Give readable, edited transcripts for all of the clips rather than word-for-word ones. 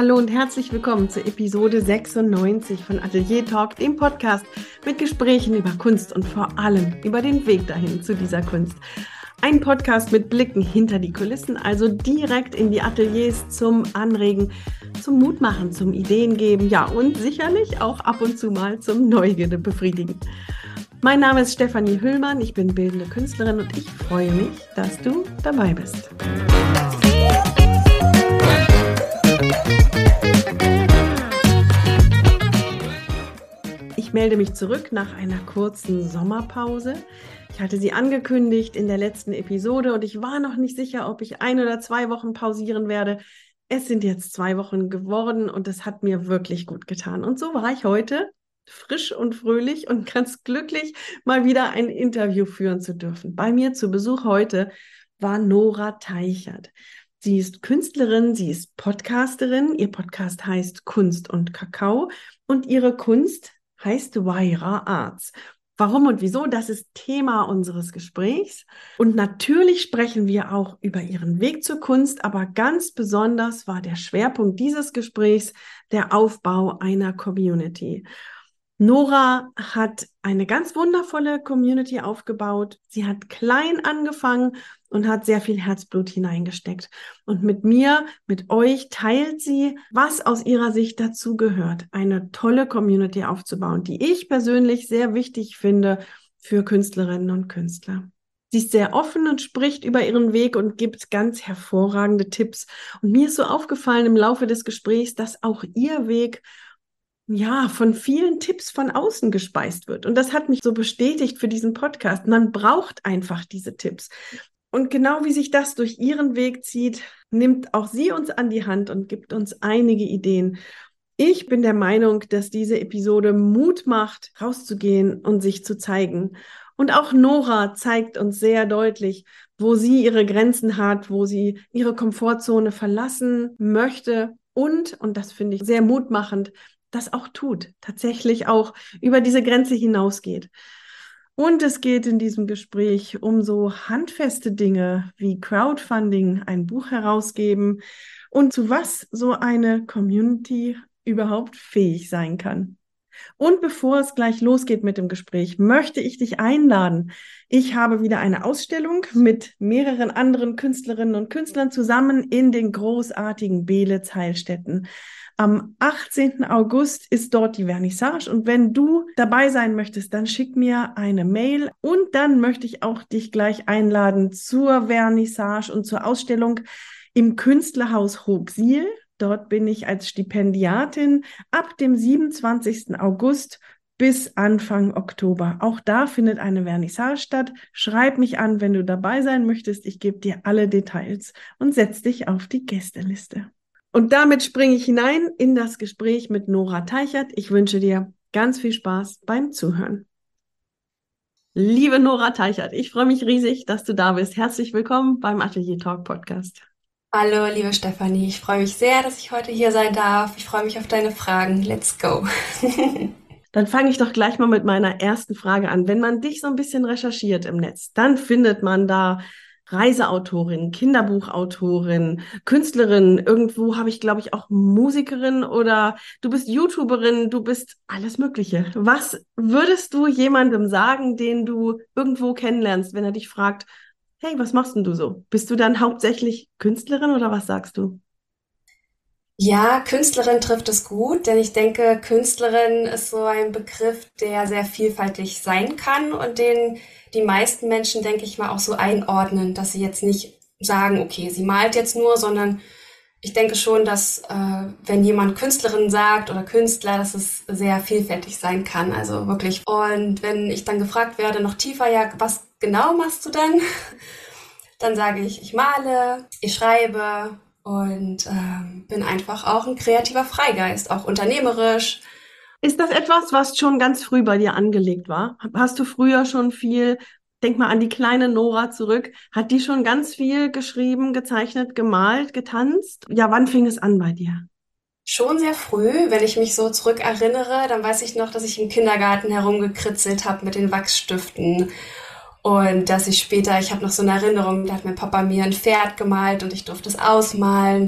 Hallo und herzlich willkommen zur Episode 96 von Atelier Talk, dem Podcast mit Gesprächen über Kunst und vor allem über den Weg dahin zu dieser Kunst. Ein Podcast mit Blicken hinter die Kulissen, also direkt in die Ateliers zum Anregen, zum Mutmachen, zum Ideengeben, ja und sicherlich auch ab und zu mal zum Neugierde befriedigen. Mein Name ist Stefanie Hüllmann, ich bin bildende Künstlerin und ich freue mich, dass du dabei bist. Ich melde mich zurück nach einer kurzen Sommerpause. Ich hatte sie angekündigt in der letzten Episode und ich war noch nicht sicher, ob ich 1 oder 2 Wochen pausieren werde. Es sind jetzt 2 Wochen geworden und es hat mir wirklich gut getan. Und so war ich heute frisch und fröhlich und ganz glücklich, mal wieder ein Interview führen zu dürfen. Bei mir zu Besuch heute war Nora Teichert. Sie ist Künstlerin, sie ist Podcasterin. Ihr Podcast heißt Kunst und Kakao und ihre Kunst heißt Wayra Arts. Warum und wieso, das ist Thema unseres Gesprächs. Und natürlich sprechen wir auch über ihren Weg zur Kunst, aber ganz besonders war der Schwerpunkt dieses Gesprächs der Aufbau einer Community. Nora hat eine ganz wundervolle Community aufgebaut. Sie hat klein angefangen und hat sehr viel Herzblut hineingesteckt. Und mit mir, mit euch teilt sie, was aus ihrer Sicht dazu gehört, eine tolle Community aufzubauen, die ich persönlich sehr wichtig finde für Künstlerinnen und Künstler. Sie ist sehr offen und spricht über ihren Weg und gibt ganz hervorragende Tipps. Und mir ist so aufgefallen im Laufe des Gesprächs, dass auch ihr Weg von vielen Tipps von außen gespeist wird. Und das hat mich so bestätigt für diesen Podcast. Man braucht einfach diese Tipps. Und genau wie sich das durch ihren Weg zieht, nimmt auch sie uns an die Hand und gibt uns einige Ideen. Ich bin der Meinung, dass diese Episode Mut macht, rauszugehen und sich zu zeigen. Und auch Nora zeigt uns sehr deutlich, wo sie ihre Grenzen hat, wo sie ihre Komfortzone verlassen möchte und das finde ich sehr mutmachend, das auch tut, tatsächlich auch über diese Grenze hinausgeht. Und es geht in diesem Gespräch um so handfeste Dinge wie Crowdfunding, ein Buch herausgeben und zu was so eine Community überhaupt fähig sein kann. Und bevor es gleich losgeht mit dem Gespräch, möchte ich dich einladen. Ich habe wieder eine Ausstellung mit mehreren anderen Künstlerinnen und Künstlern zusammen in den großartigen Beelitz-Heilstätten. Am 18. August ist dort die Vernissage und wenn du dabei sein möchtest, dann schick mir eine Mail und dann möchte ich auch dich gleich einladen zur Vernissage und zur Ausstellung im Künstlerhaus Hochsiel. Dort bin ich als Stipendiatin ab dem 27. August bis Anfang Oktober. Auch da findet eine Vernissage statt. Schreib mich an, wenn du dabei sein möchtest. Ich gebe dir alle Details und setz dich auf die Gästeliste. Und damit springe ich hinein in das Gespräch mit Nora Teichert. Ich wünsche dir ganz viel Spaß beim Zuhören. Liebe Nora Teichert, ich freue mich riesig, dass du da bist. Herzlich willkommen beim Atelier Talk Podcast. Hallo, liebe Stefanie. Ich freue mich sehr, dass ich heute hier sein darf. Ich freue mich auf deine Fragen. Let's go. Dann fange ich doch gleich mal mit meiner ersten Frage an. Wenn man dich so ein bisschen recherchiert im Netz, dann findet man da Reiseautorin, Kinderbuchautorin, Künstlerin, irgendwo habe ich, glaube ich, auch Musikerin oder du bist YouTuberin, du bist alles Mögliche. Was würdest du jemandem sagen, den du irgendwo kennenlernst, wenn er dich fragt, hey, was machst denn du so? Bist du dann hauptsächlich Künstlerin oder was sagst du? Ja, Künstlerin trifft es gut, denn ich denke, Künstlerin ist so ein Begriff, der sehr vielfältig sein kann und den die meisten Menschen, denke ich mal, auch so einordnen, dass sie jetzt nicht sagen, okay, sie malt jetzt nur, sondern ich denke schon, dass wenn jemand Künstlerin sagt oder Künstler, dass es sehr vielfältig sein kann, also wirklich. Und wenn ich dann gefragt werde, noch tiefer, ja, was genau machst du dann? Dann sage ich male, ich schreibe und bin einfach auch ein kreativer Freigeist, auch unternehmerisch. Ist das etwas, was schon ganz früh bei dir angelegt war? Hast du früher schon viel, denk mal an die kleine Nora zurück, hat die schon ganz viel geschrieben, gezeichnet, gemalt, getanzt? Ja, wann fing es an bei dir? Schon sehr früh, wenn ich mich so zurückerinnere, dann weiß ich noch, dass ich im Kindergarten herumgekritzelt habe mit den Wachsstiften. Und dass ich später, ich habe noch so eine Erinnerung, da hat mein Papa mir ein Pferd gemalt und ich durfte es ausmalen.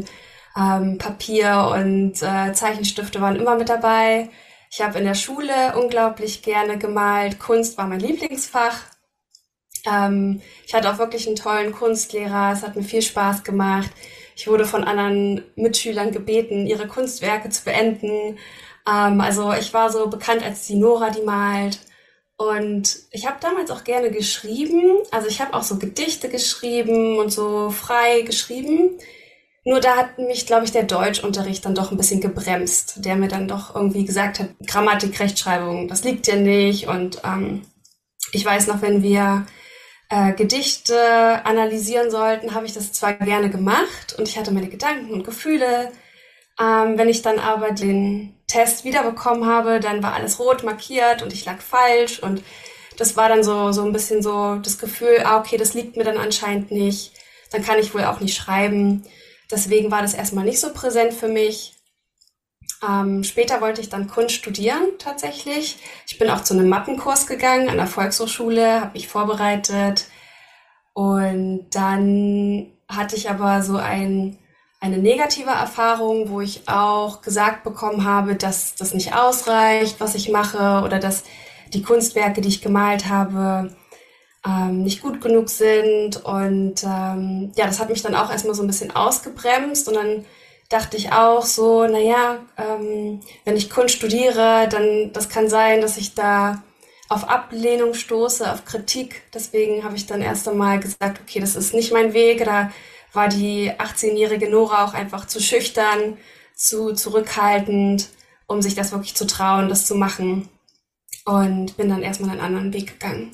Papier und Zeichenstifte waren immer mit dabei. Ich habe in der Schule unglaublich gerne gemalt. Kunst war mein Lieblingsfach. Ich hatte auch wirklich einen tollen Kunstlehrer. Es hat mir viel Spaß gemacht. Ich wurde von anderen Mitschülern gebeten, ihre Kunstwerke zu beenden. Also ich war so bekannt als die Nora, die malt. Und ich habe damals auch gerne geschrieben. Also ich habe auch so Gedichte geschrieben und so frei geschrieben. Nur da hat mich, glaube ich, der Deutschunterricht dann doch ein bisschen gebremst, der mir dann doch irgendwie gesagt hat, Grammatik, Rechtschreibung, das liegt dir nicht. Und ich weiß noch, wenn wir Gedichte analysieren sollten, habe ich das zwar gerne gemacht und ich hatte meine Gedanken und Gefühle. Wenn ich dann aber den Test wiederbekommen habe, dann war alles rot markiert und ich lag falsch und das war dann so ein bisschen so das Gefühl, okay, das liegt mir dann anscheinend nicht, dann kann ich wohl auch nicht schreiben. Deswegen war das erstmal nicht so präsent für mich. Später wollte ich dann Kunst studieren tatsächlich. Ich bin auch zu einem Mappenkurs gegangen an der Volkshochschule, habe mich vorbereitet und dann hatte ich aber so eine negative Erfahrung, wo ich auch gesagt bekommen habe, dass das nicht ausreicht, was ich mache oder dass die Kunstwerke, die ich gemalt habe, nicht gut genug sind und ja, das hat mich dann auch erstmal so ein bisschen ausgebremst und dann dachte ich auch so, naja, wenn ich Kunst studiere, dann das kann sein, dass ich da auf Ablehnung stoße, auf Kritik. Deswegen habe ich dann erst einmal gesagt, okay, das ist nicht mein Weg. Da war die 18-jährige Nora auch einfach zu schüchtern, zu zurückhaltend, um sich das wirklich zu trauen, das zu machen. Und bin dann erstmal einen anderen Weg gegangen.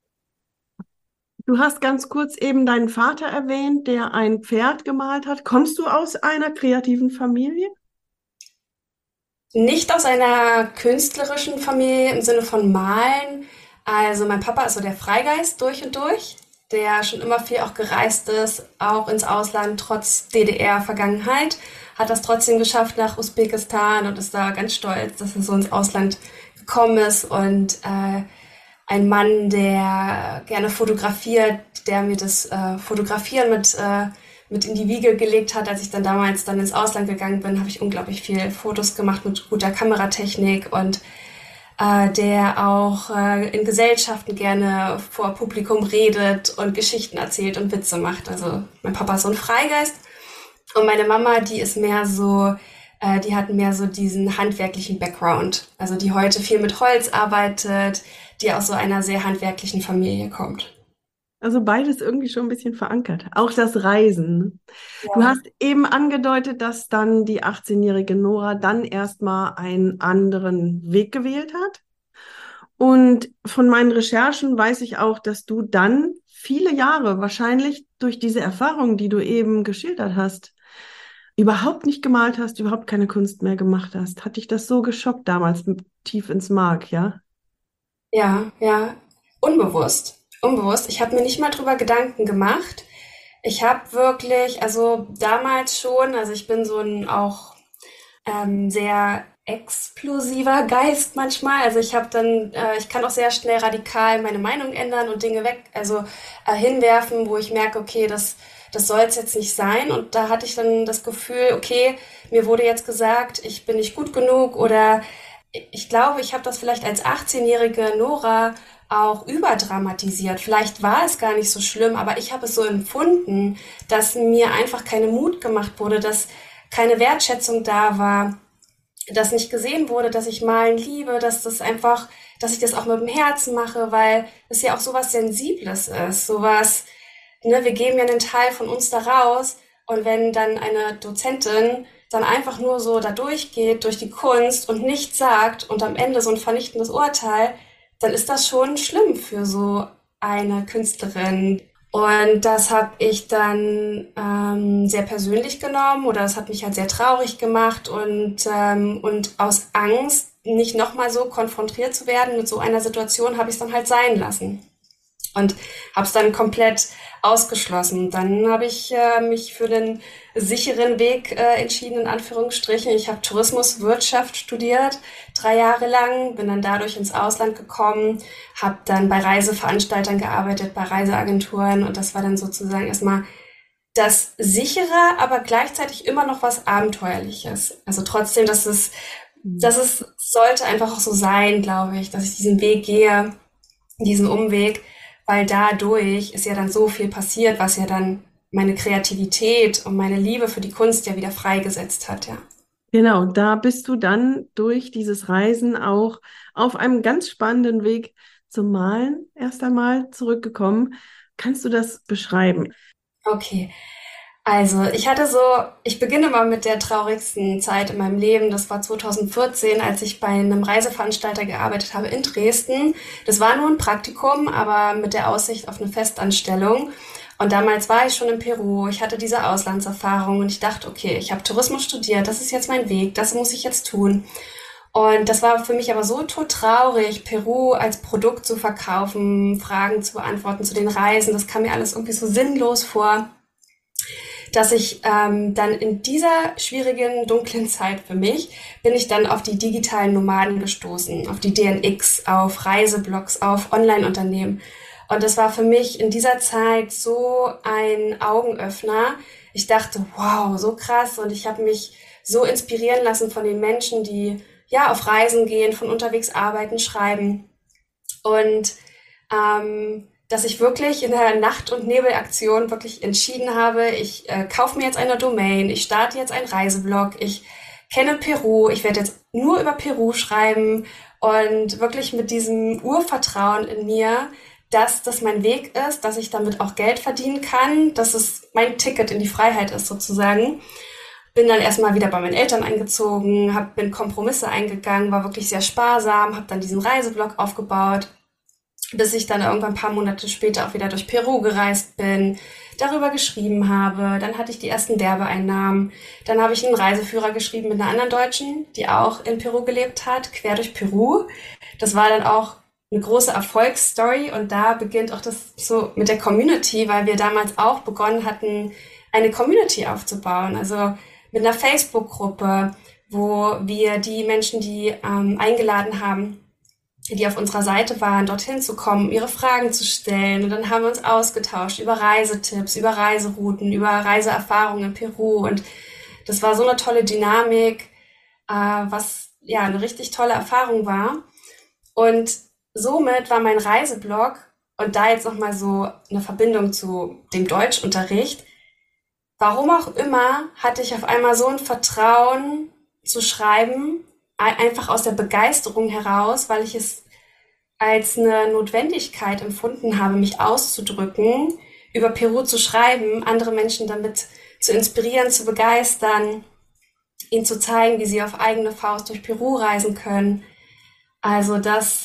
Du hast ganz kurz eben deinen Vater erwähnt, der ein Pferd gemalt hat. Kommst du aus einer kreativen Familie? Nicht aus einer künstlerischen Familie im Sinne von Malen. Also mein Papa ist so der Freigeist durch und durch, der schon immer viel auch gereist ist, auch ins Ausland, trotz DDR-Vergangenheit, hat das trotzdem geschafft nach Usbekistan und ist da ganz stolz, dass er so ins Ausland gekommen ist und ein Mann, der gerne fotografiert, der mir das Fotografieren mit in die Wiege gelegt hat. Als ich dann damals dann ins Ausland gegangen bin, habe ich unglaublich viel Fotos gemacht mit guter Kameratechnik und der auch in Gesellschaften gerne vor Publikum redet und Geschichten erzählt und Witze macht. Also mein Papa ist so ein Freigeist und meine Mama, die ist mehr so, die hat mehr so diesen handwerklichen Background. Also die heute viel mit Holz arbeitet, die aus so einer sehr handwerklichen Familie kommt. Also beides irgendwie schon ein bisschen verankert. Auch das Reisen. Du Ja. hast eben angedeutet, dass dann die 18-jährige Nora dann erstmal einen anderen Weg gewählt hat. Und von meinen Recherchen weiß ich auch, dass du dann viele Jahre, wahrscheinlich durch diese Erfahrung, die du eben geschildert hast, überhaupt nicht gemalt hast, überhaupt keine Kunst mehr gemacht hast. Hat dich das so geschockt damals, tief ins Mark, ja? Ja, ja, unbewusst. Unbewusst. Ich habe mir nicht mal drüber Gedanken gemacht. Ich habe wirklich, also damals schon, also ich bin so ein auch sehr explosiver Geist manchmal. Also ich habe dann, ich kann auch sehr schnell radikal meine Meinung ändern und Dinge weg, also hinwerfen, wo ich merke, okay, das soll es jetzt nicht sein. Und da hatte ich dann das Gefühl, okay, mir wurde jetzt gesagt, ich bin nicht gut genug oder ich glaube, ich habe das vielleicht als 18-jährige Nora auch überdramatisiert. Vielleicht war es gar nicht so schlimm, aber ich habe es so empfunden, dass mir einfach keine Mut gemacht wurde, dass keine Wertschätzung da war, dass nicht gesehen wurde, dass ich Malen liebe, dass das einfach, dass ich das auch mit dem Herzen mache, weil es ja auch sowas Sensibles ist, sowas, ne, wir geben ja einen Teil von uns da raus und wenn dann eine Dozentin dann einfach nur so da durchgeht, durch die Kunst und nichts sagt und am Ende so ein vernichtendes Urteil, dann ist das schon schlimm für so eine Künstlerin. Und das habe ich dann sehr persönlich genommen oder das hat mich halt sehr traurig gemacht und aus Angst, nicht nochmal so konfrontiert zu werden mit so einer Situation, habe ich es dann halt sein lassen und habe es dann komplett ausgeschlossen. Dann habe ich mich für den sicheren Weg entschieden, in Anführungsstrichen. Ich habe Tourismuswirtschaft studiert, 3 Jahre lang, bin dann dadurch ins Ausland gekommen, habe dann bei Reiseveranstaltern gearbeitet, bei Reiseagenturen und das war dann sozusagen erstmal das sichere, aber gleichzeitig immer noch was Abenteuerliches. Also trotzdem, dass es sollte einfach auch so sein, glaube ich, dass ich diesen Weg gehe, diesen Umweg, weil dadurch ist ja dann so viel passiert, was ja dann meine Kreativität und meine Liebe für die Kunst ja wieder freigesetzt hat, ja. Genau, da bist du dann durch dieses Reisen auch auf einem ganz spannenden Weg zum Malen erst einmal zurückgekommen. Kannst du das beschreiben? Okay. Also, ich beginne mal mit der traurigsten Zeit in meinem Leben. Das war 2014, als ich bei einem Reiseveranstalter gearbeitet habe in Dresden. Das war nur ein Praktikum, aber mit der Aussicht auf eine Festanstellung. Und damals war ich schon in Peru. Ich hatte diese Auslandserfahrung und ich dachte, okay, ich habe Tourismus studiert. Das ist jetzt mein Weg. Das muss ich jetzt tun. Und das war für mich aber so todtraurig, Peru als Produkt zu verkaufen, Fragen zu beantworten zu den Reisen. Das kam mir alles irgendwie so sinnlos vor, dass ich dann in dieser schwierigen, dunklen Zeit für mich, bin ich dann auf die digitalen Nomaden gestoßen, auf die DNX, auf Reiseblogs, auf Online-Unternehmen. Und das war für mich in dieser Zeit so ein Augenöffner. Ich dachte, wow, so krass. Und ich habe mich so inspirieren lassen von den Menschen, die ja auf Reisen gehen, von unterwegs arbeiten, schreiben. Und dass ich wirklich in der Nacht- und Nebelaktion wirklich entschieden habe, ich kaufe mir jetzt eine Domain, ich starte jetzt einen Reiseblog, ich kenne Peru, ich werde jetzt nur über Peru schreiben und wirklich mit diesem Urvertrauen in mir, dass das mein Weg ist, dass ich damit auch Geld verdienen kann, dass es mein Ticket in die Freiheit ist sozusagen. Bin dann erstmal wieder bei meinen Eltern eingezogen, bin Kompromisse eingegangen, war wirklich sehr sparsam, habe dann diesen Reiseblog aufgebaut, bis ich dann irgendwann ein paar Monate später auch wieder durch Peru gereist bin, darüber geschrieben habe. Dann hatte ich die ersten Werbeeinnahmen. Dann habe ich einen Reiseführer geschrieben mit einer anderen Deutschen, die auch in Peru gelebt hat, quer durch Peru. Das war dann auch eine große Erfolgsstory und da beginnt auch das so mit der Community, weil wir damals auch begonnen hatten, eine Community aufzubauen. Also mit einer Facebook-Gruppe, wo wir die Menschen, die eingeladen haben, die auf unserer Seite waren, dorthin zu kommen, ihre Fragen zu stellen. Und dann haben wir uns ausgetauscht über Reisetipps, über Reiserouten, über Reiseerfahrungen in Peru. Und das war so eine tolle Dynamik, was ja eine richtig tolle Erfahrung war. Und somit war mein Reiseblog und da jetzt nochmal so eine Verbindung zu dem Deutschunterricht. Warum auch immer hatte ich auf einmal so ein Vertrauen zu schreiben, einfach aus der Begeisterung heraus, weil ich es als eine Notwendigkeit empfunden habe, mich auszudrücken, über Peru zu schreiben, andere Menschen damit zu inspirieren, zu begeistern, ihnen zu zeigen, wie sie auf eigene Faust durch Peru reisen können. Also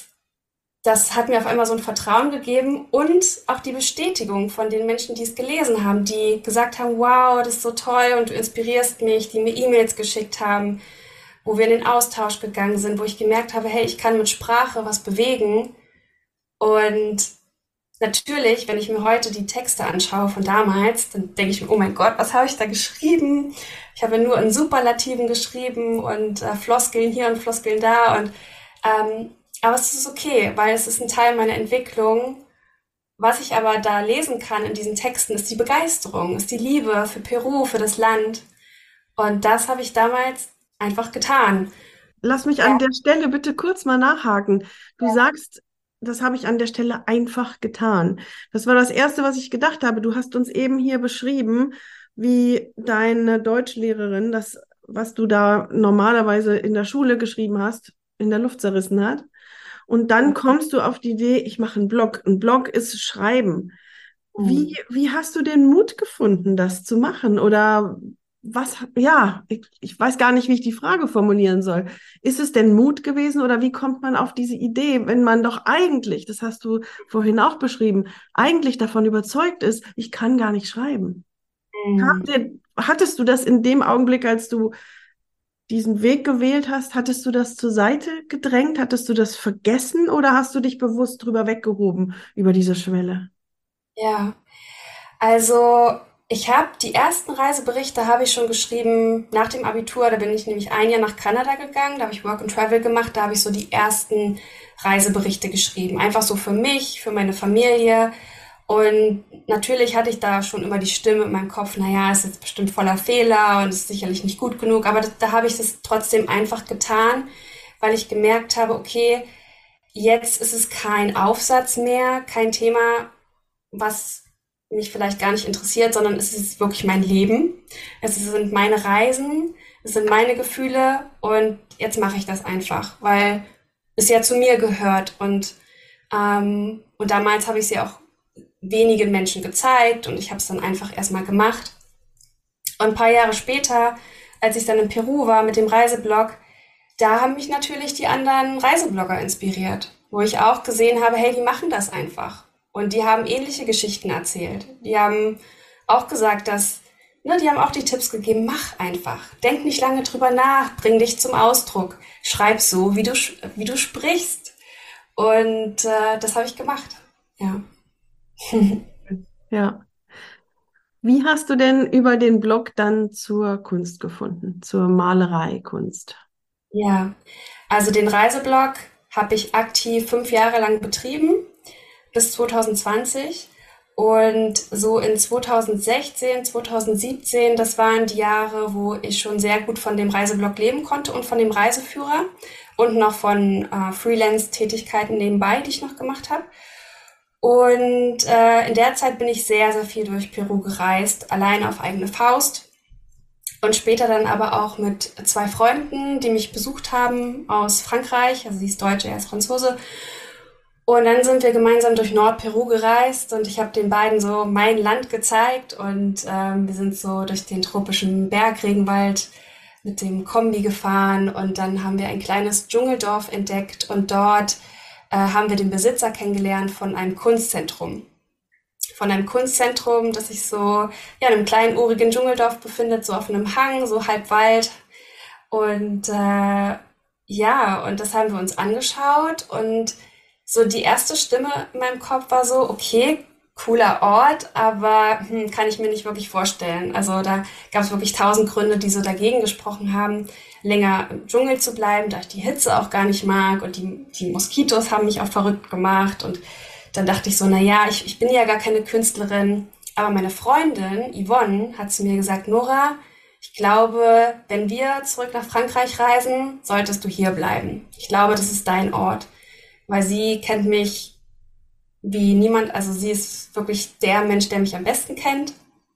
das hat mir auf einmal so ein Vertrauen gegeben und auch die Bestätigung von den Menschen, die es gelesen haben, die gesagt haben, wow, das ist so toll und du inspirierst mich, die mir E-Mails geschickt haben, wo wir in den Austausch gegangen sind, wo ich gemerkt habe, hey, ich kann mit Sprache was bewegen. Und natürlich, wenn ich mir heute die Texte anschaue von damals, dann denke ich mir, oh mein Gott, was habe ich da geschrieben? Ich habe ja nur in Superlativen geschrieben und Floskeln hier und Floskeln da. Aber es ist okay, weil es ist ein Teil meiner Entwicklung. Was ich aber da lesen kann in diesen Texten, ist die Begeisterung, ist die Liebe für Peru, für das Land. Und das habe ich damals einfach getan. Lass mich an der Stelle bitte kurz mal nachhaken. Du sagst, das habe ich an der Stelle einfach getan. Das war das Erste, was ich gedacht habe. Du hast uns eben hier beschrieben, wie deine Deutschlehrerin das, was du da normalerweise in der Schule geschrieben hast, in der Luft zerrissen hat. Und dann kommst du auf die Idee, ich mache einen Blog. Ein Blog ist Schreiben. Wie hast du den Mut gefunden, das zu machen? Oder was, ja, ich weiß gar nicht, wie ich die Frage formulieren soll. Ist es denn Mut gewesen oder wie kommt man auf diese Idee, wenn man doch eigentlich, das hast du vorhin auch beschrieben, eigentlich davon überzeugt ist, ich kann gar nicht schreiben? Hattest du das in dem Augenblick, als du diesen Weg gewählt hast, hattest du das zur Seite gedrängt? Hattest du das vergessen oder hast du dich bewusst drüber weggehoben, über diese Schwelle? Ja, also ich habe die ersten Reiseberichte habe ich schon geschrieben nach dem Abitur. Da bin ich nämlich ein Jahr nach Kanada gegangen. Da habe ich Work and Travel gemacht. Da habe ich so die ersten Reiseberichte geschrieben. Einfach so für mich, für meine Familie. Und natürlich hatte ich da schon immer die Stimme in meinem Kopf, naja, ist jetzt bestimmt voller Fehler und ist sicherlich nicht gut genug. Aber da habe ich es trotzdem einfach getan, weil ich gemerkt habe, okay, jetzt ist es kein Aufsatz mehr, kein Thema, was mich vielleicht gar nicht interessiert, sondern es ist wirklich mein Leben. Es sind meine Reisen, es sind meine Gefühle und jetzt mache ich das einfach, weil es ja zu mir gehört und damals habe ich sie auch wenigen Menschen gezeigt und ich habe es dann einfach erstmal gemacht. Und ein paar Jahre später, als ich dann in Peru war mit dem Reiseblog, da haben mich natürlich die anderen Reiseblogger inspiriert, wo ich auch gesehen habe, hey, die machen das einfach. Und die haben ähnliche Geschichten erzählt. Die haben auch gesagt, die haben auch die Tipps gegeben, mach einfach. Denk nicht lange drüber nach, bring dich zum Ausdruck. Schreib so, wie du sprichst. Und das habe ich gemacht. Ja. Ja. Wie hast du denn über den Blog dann zur Kunst gefunden, zur Malereikunst? Ja, also den Reiseblog habe ich aktiv 5 Jahre lang betrieben, bis 2020. Und so in 2016, 2017, das waren die Jahre, wo ich schon sehr gut von dem Reiseblog leben konnte und von dem Reiseführer und noch von Freelance-Tätigkeiten nebenbei, die ich noch gemacht habe. Und in der Zeit bin ich sehr, sehr viel durch Peru gereist, alleine auf eigene Faust. Und später dann aber auch mit 2 Freunden, die mich besucht haben aus Frankreich. Also sie ist Deutsche, er ist Franzose. Und dann sind wir gemeinsam durch Nordperu gereist und ich habe den beiden so mein Land gezeigt und wir sind so durch den tropischen Bergregenwald mit dem Kombi gefahren und dann haben wir ein kleines Dschungeldorf entdeckt und dort haben wir den Besitzer kennengelernt von einem Kunstzentrum. Von einem Kunstzentrum, das sich so ja, in einem kleinen urigen Dschungeldorf befindet, so auf einem Hang, so halb Wald. Und ja, und das haben wir uns angeschaut und so die erste Stimme in meinem Kopf war so, okay, cooler Ort, aber kann ich mir nicht wirklich vorstellen. Also da gab es wirklich 1000 Gründe, die so dagegen gesprochen haben, länger im Dschungel zu bleiben, da ich die Hitze auch gar nicht mag und die Moskitos haben mich auch verrückt gemacht und dann dachte ich so, na ja, ich bin ja gar keine Künstlerin, aber meine Freundin Yvonne hat zu mir gesagt, Nora, ich glaube, wenn wir zurück nach Frankreich reisen, solltest du hier bleiben. Ich glaube, das ist dein Ort, weil sie kennt mich wie niemand, also sie ist wirklich der Mensch, der mich am besten kennt.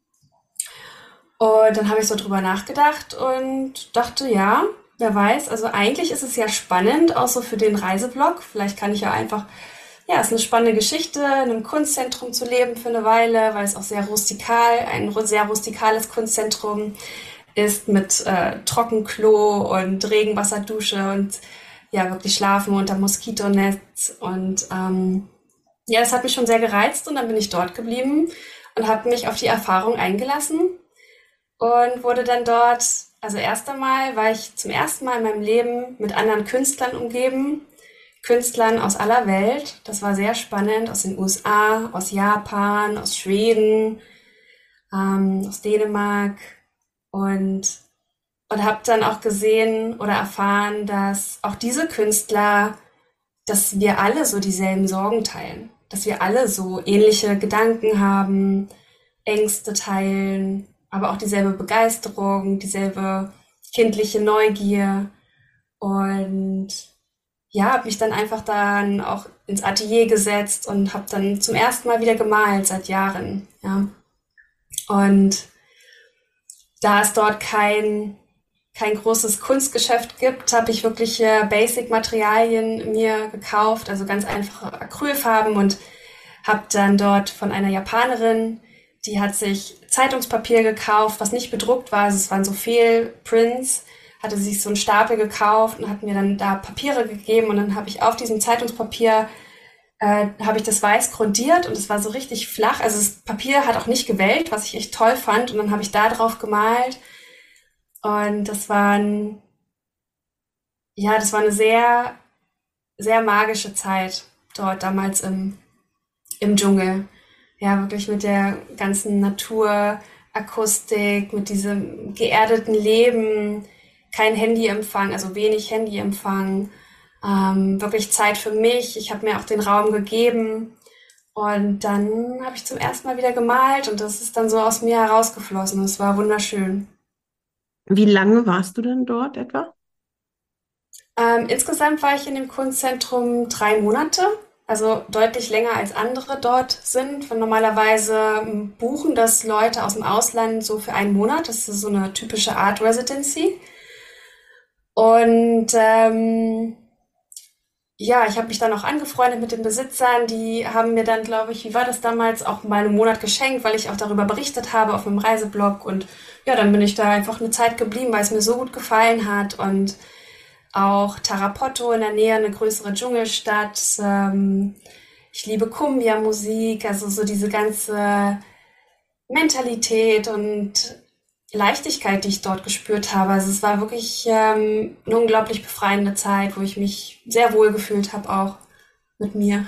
Und dann habe ich so drüber nachgedacht und dachte, ja, wer weiß, also eigentlich ist es ja spannend, auch so für den Reiseblog. Vielleicht kann ich ja einfach, ja, es ist eine spannende Geschichte, in einem Kunstzentrum zu leben für eine Weile, weil es auch sehr ein sehr rustikales Kunstzentrum ist mit Trockenklo und Regenwasserdusche und ja, wirklich schlafen unter Moskitonetz und ja, das hat mich schon sehr gereizt und dann bin ich dort geblieben und habe mich auf die Erfahrung eingelassen und wurde dann dort, also erst einmal war ich zum ersten Mal in meinem Leben mit anderen Künstlern umgeben, Künstlern aus aller Welt. Das war sehr spannend, aus den USA, aus Japan, aus Schweden, aus Dänemark und habe dann auch gesehen oder erfahren, dass auch diese Künstler, dass wir alle so dieselben Sorgen teilen, dass wir alle so ähnliche Gedanken haben, Ängste teilen, aber auch dieselbe Begeisterung, dieselbe kindliche Neugier und ja, habe mich dann einfach dann auch ins Atelier gesetzt und habe dann zum ersten Mal wieder gemalt seit Jahren, ja. Und da es dort kein großes Kunstgeschäft gibt, habe ich wirklich Basic-Materialien mir gekauft, also ganz einfache Acrylfarben und habe dann dort von einer Japanerin, die hat sich Zeitungspapier gekauft, was nicht bedruckt war, also es waren so Fehlprints, hatte sich so einen Stapel gekauft und hat mir dann da Papiere gegeben und dann habe ich auf diesem Zeitungspapier habe ich das weiß grundiert und es war so richtig flach, also das Papier hat auch nicht gewellt, was ich echt toll fand und dann habe ich da drauf gemalt und das war eine sehr, sehr magische Zeit dort damals im Dschungel. Ja, wirklich mit der ganzen Naturakustik, mit diesem geerdeten Leben, kein Handyempfang, also wenig Handyempfang, wirklich Zeit für mich. Ich habe mir auch den Raum gegeben Und dann habe ich zum ersten Mal wieder gemalt und das ist dann so aus mir herausgeflossen. Es war wunderschön. Wie lange warst du denn dort etwa? Insgesamt war ich in dem Kunstzentrum 3 Monate, also deutlich länger als andere dort sind. Weil normalerweise buchen das Leute aus dem Ausland so für einen Monat. Das ist so eine typische Art Residency. Und ja, ich habe mich dann auch angefreundet mit den Besitzern. Die haben mir dann, glaube ich, wie war das damals, auch mal einen Monat geschenkt, weil ich auch darüber berichtet habe auf meinem Reiseblog. Und ja, dann bin ich da einfach eine Zeit geblieben, weil es mir so gut gefallen hat. Und auch Tarapoto in der Nähe, eine größere Dschungelstadt. Ich liebe Cumbia-Musik, also so diese ganze Mentalität und Leichtigkeit, die ich dort gespürt habe. Also es war wirklich eine unglaublich befreiende Zeit, wo ich mich sehr wohl gefühlt habe, auch mit mir.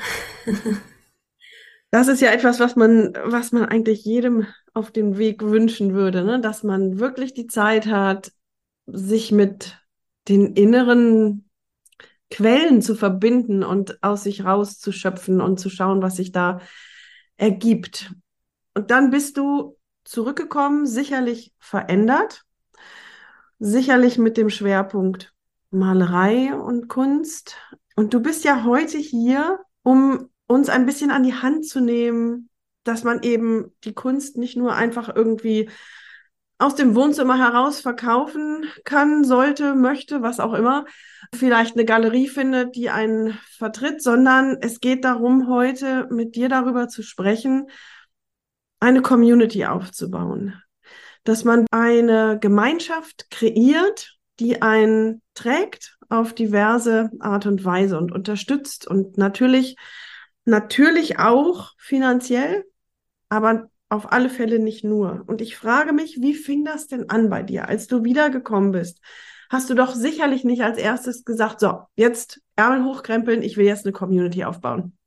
Das ist ja etwas, was man eigentlich jedem auf den Weg wünschen würde, ne? Dass man wirklich die Zeit hat, sich mit den inneren Quellen zu verbinden und aus sich rauszuschöpfen und zu schauen, was sich da ergibt. Und dann bist du zurückgekommen, sicherlich verändert, sicherlich mit dem Schwerpunkt Malerei und Kunst. Und du bist ja heute hier, um uns ein bisschen an die Hand zu nehmen, dass man eben die Kunst nicht nur einfach irgendwie aus dem Wohnzimmer heraus verkaufen kann, sollte, möchte, was auch immer, vielleicht eine Galerie findet, die einen vertritt, sondern es geht darum, heute mit dir darüber zu sprechen, eine Community aufzubauen, dass man eine Gemeinschaft kreiert, die einen trägt auf diverse Art und Weise und unterstützt und natürlich auch finanziell, aber auf alle Fälle nicht nur. Und ich frage mich, wie fing das denn an bei dir, als du wiedergekommen bist? Hast du doch sicherlich nicht als erstes gesagt, so, jetzt Ärmel hochkrempeln, ich will jetzt eine Community aufbauen.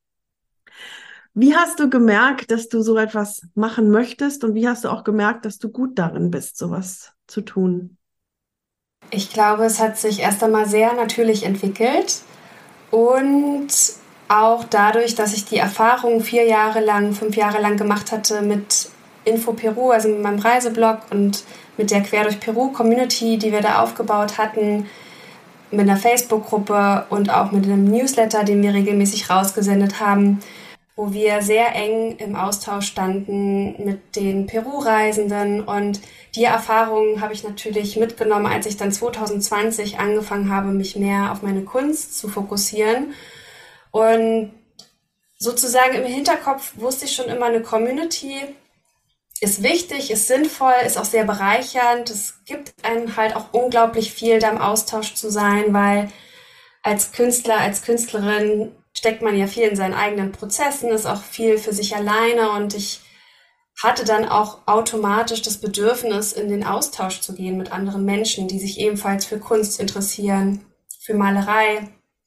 Wie hast du gemerkt, dass du so etwas machen möchtest und wie hast du auch gemerkt, dass du gut darin bist, sowas zu tun? Ich glaube, es hat sich erst einmal sehr natürlich entwickelt und auch dadurch, dass ich die Erfahrung 4 Jahre lang, 5 Jahre lang gemacht hatte mit Info Peru, also mit meinem Reiseblog und mit der Quer durch Peru Community, die wir da aufgebaut hatten, mit einer Facebook-Gruppe und auch mit einem Newsletter, den wir regelmäßig rausgesendet haben, wo wir sehr eng im Austausch standen mit den Peru-Reisenden. Und die Erfahrungen habe ich natürlich mitgenommen, als ich dann 2020 angefangen habe, mich mehr auf meine Kunst zu fokussieren. Und sozusagen im Hinterkopf wusste ich schon immer, eine Community ist wichtig, ist sinnvoll, ist auch sehr bereichernd. Es gibt einem halt auch unglaublich viel, da im Austausch zu sein, weil als Künstler, als Künstlerin steckt man ja viel in seinen eigenen Prozessen, ist auch viel für sich alleine und ich hatte dann auch automatisch das Bedürfnis, in den Austausch zu gehen mit anderen Menschen, die sich ebenfalls für Kunst interessieren, für Malerei.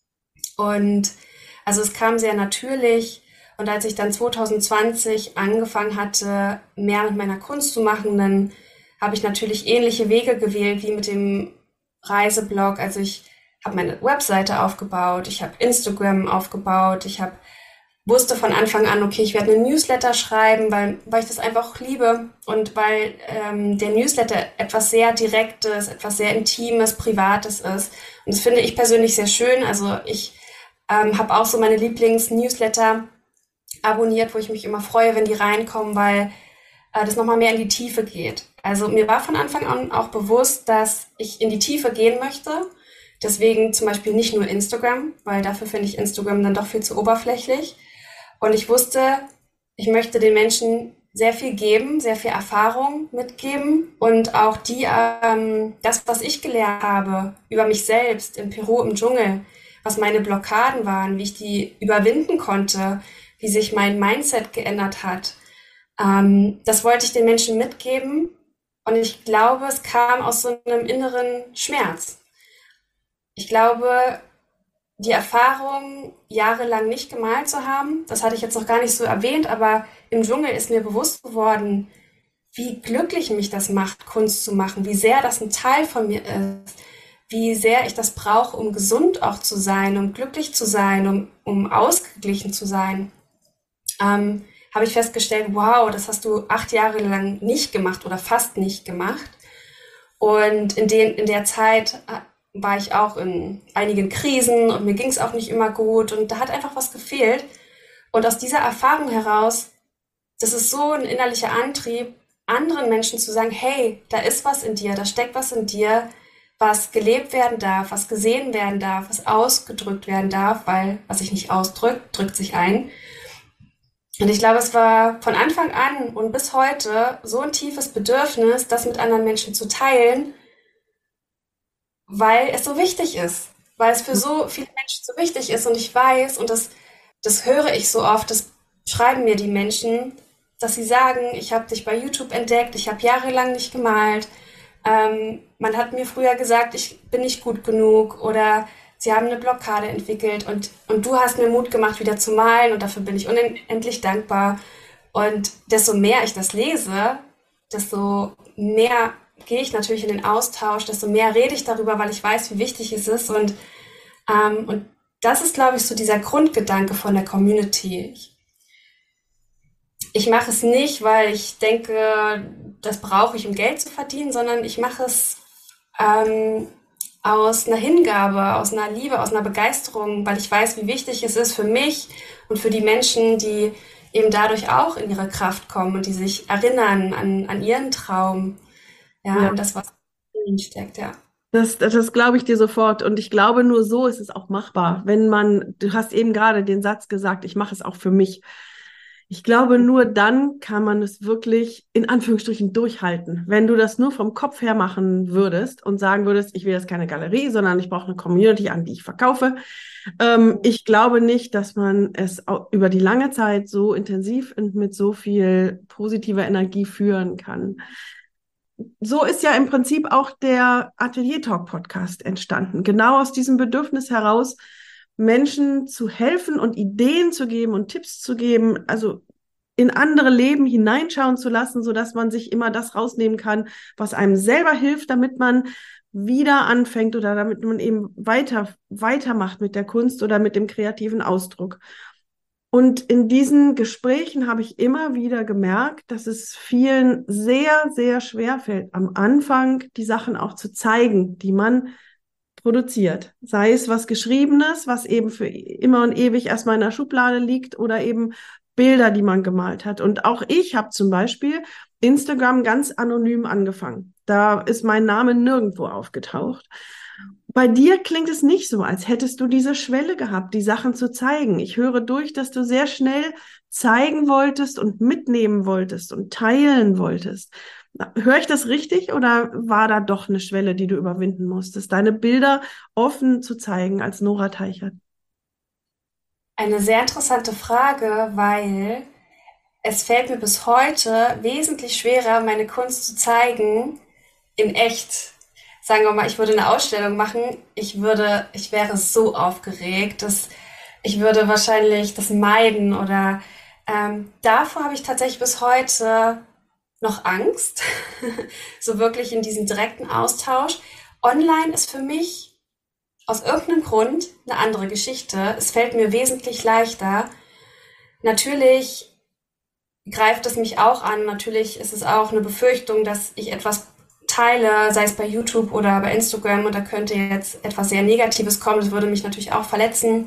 Und also es kam sehr natürlich. Und als ich dann 2020 angefangen hatte, mehr mit meiner Kunst zu machen, dann habe ich natürlich ähnliche Wege gewählt wie mit dem Reiseblog. Also ich habe meine Webseite aufgebaut, ich habe Instagram aufgebaut, wusste von Anfang an, okay, ich werde einen Newsletter schreiben, weil ich das einfach liebe und weil der Newsletter etwas sehr Direktes, etwas sehr Intimes, Privates ist. Und das finde ich persönlich sehr schön. Also ich habe auch so meine Lieblings-Newsletter abonniert, wo ich mich immer freue, wenn die reinkommen, weil das nochmal mehr in die Tiefe geht. Also mir war von Anfang an auch bewusst, dass ich in die Tiefe gehen möchte. Deswegen zum Beispiel nicht nur Instagram, weil dafür finde ich Instagram dann doch viel zu oberflächlich. Und ich wusste, ich möchte den Menschen sehr viel geben, sehr viel Erfahrung mitgeben und auch das, was ich gelernt habe über mich selbst in Peru im Dschungel, was meine Blockaden waren, wie ich die überwinden konnte, wie sich mein Mindset geändert hat. Das wollte ich den Menschen mitgeben und ich glaube, es kam aus so einem inneren Schmerz. Ich glaube, die Erfahrung, jahrelang nicht gemalt zu haben, das hatte ich jetzt noch gar nicht so erwähnt, aber im Dschungel ist mir bewusst geworden, wie glücklich mich das macht, Kunst zu machen, wie sehr das ein Teil von mir ist, wie sehr ich das brauche, um gesund auch zu sein, um glücklich zu sein, um ausgeglichen zu sein. habe ich festgestellt, wow, das hast du 8 Jahre lang nicht gemacht oder fast nicht gemacht. Und in der Zeit war ich auch in einigen Krisen und mir ging es auch nicht immer gut und da hat einfach was gefehlt. Und aus dieser Erfahrung heraus, das ist so ein innerlicher Antrieb, anderen Menschen zu sagen, hey, da ist was in dir, da steckt was in dir, was gelebt werden darf, was gesehen werden darf, was ausgedrückt werden darf, weil was sich nicht ausdrückt, drückt sich ein. Und ich glaube, es war von Anfang an und bis heute so ein tiefes Bedürfnis, das mit anderen Menschen zu teilen, weil es so wichtig ist, weil es für so viele Menschen so wichtig ist. Und ich weiß, und das höre ich so oft, das schreiben mir die Menschen, dass sie sagen, ich habe dich bei YouTube entdeckt, ich habe jahrelang nicht gemalt. Man hat mir früher gesagt, ich bin nicht gut genug oder sie haben eine Blockade entwickelt und du hast mir Mut gemacht, wieder zu malen und dafür bin ich unendlich dankbar. Und desto mehr ich das lese, desto mehr gehe ich natürlich in den Austausch, desto mehr rede ich darüber, weil ich weiß, wie wichtig es ist. Und das ist, glaube ich, so dieser Grundgedanke von der Community. Ich mache es nicht, weil ich denke, das brauche ich, um Geld zu verdienen, sondern ich mache es aus einer Hingabe, aus einer Liebe, aus einer Begeisterung, weil ich weiß, wie wichtig es ist für mich und für die Menschen, die eben dadurch auch in ihre Kraft kommen und die sich erinnern an ihren Traum, ja, Ja. an das, was in ihnen steckt, ja. Das glaube ich dir sofort. Und ich glaube, nur so ist es auch machbar. Wenn man, du hast eben gerade den Satz gesagt, ich mache es auch für mich. Ich glaube, nur dann kann man es wirklich in Anführungsstrichen durchhalten. Wenn du das nur vom Kopf her machen würdest und sagen würdest, ich will jetzt keine Galerie, sondern ich brauche eine Community, an die ich verkaufe. Ich glaube nicht, dass man es über die lange Zeit so intensiv und mit so viel positiver Energie führen kann. So ist ja im Prinzip auch der Atelier Talk Podcast entstanden. Genau aus diesem Bedürfnis heraus, Menschen zu helfen und Ideen zu geben und Tipps zu geben, also in andere Leben hineinschauen zu lassen, sodass man sich immer das rausnehmen kann, was einem selber hilft, damit man wieder anfängt oder damit man eben weitermacht mit der Kunst oder mit dem kreativen Ausdruck. Und in diesen Gesprächen habe ich immer wieder gemerkt, dass es vielen sehr, sehr schwer fällt, am Anfang die Sachen auch zu zeigen, die man produziert. Sei es was Geschriebenes, was eben für immer und ewig erstmal in der Schublade liegt oder eben Bilder, die man gemalt hat. Und auch ich habe zum Beispiel Instagram ganz anonym angefangen. Da ist mein Name nirgendwo aufgetaucht. Bei dir klingt es nicht so, als hättest du diese Schwelle gehabt, die Sachen zu zeigen. Ich höre durch, dass du sehr schnell zeigen wolltest und mitnehmen wolltest und teilen wolltest. Höre ich das richtig oder war da doch eine Schwelle, die du überwinden musstest, deine Bilder offen zu zeigen als Nora Teichert? Eine sehr interessante Frage, weil es fällt mir bis heute wesentlich schwerer, meine Kunst zu zeigen in echt. Sagen wir mal, ich würde eine Ausstellung machen, ich wäre so aufgeregt, dass ich würde wahrscheinlich das meiden oder davor habe ich tatsächlich bis heute noch Angst, so wirklich in diesen direkten Austausch. Online ist für mich aus irgendeinem Grund eine andere Geschichte. Es fällt mir wesentlich leichter. Natürlich greift es mich auch an. Natürlich ist es auch eine Befürchtung, dass ich etwas teile, sei es bei YouTube oder bei Instagram, und da könnte jetzt etwas sehr Negatives kommen. Das würde mich natürlich auch verletzen.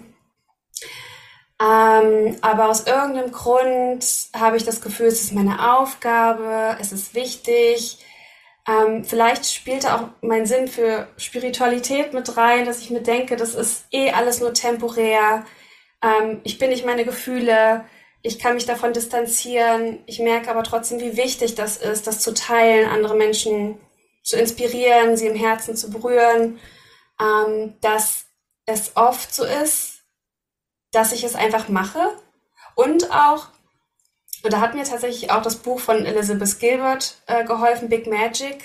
Aber aus irgendeinem Grund habe ich das Gefühl, es ist meine Aufgabe, es ist wichtig. Vielleicht spielte auch mein Sinn für Spiritualität mit rein, dass ich mir denke, das ist eh alles nur temporär. Ich bin nicht meine Gefühle. Ich kann mich davon distanzieren. Ich merke aber trotzdem, wie wichtig das ist, das zu teilen, andere Menschen zu inspirieren, sie im Herzen zu berühren. Dass es oft so ist, dass ich es einfach mache. Und auch, und da hat mir tatsächlich auch das Buch von Elizabeth Gilbert geholfen, Big Magic.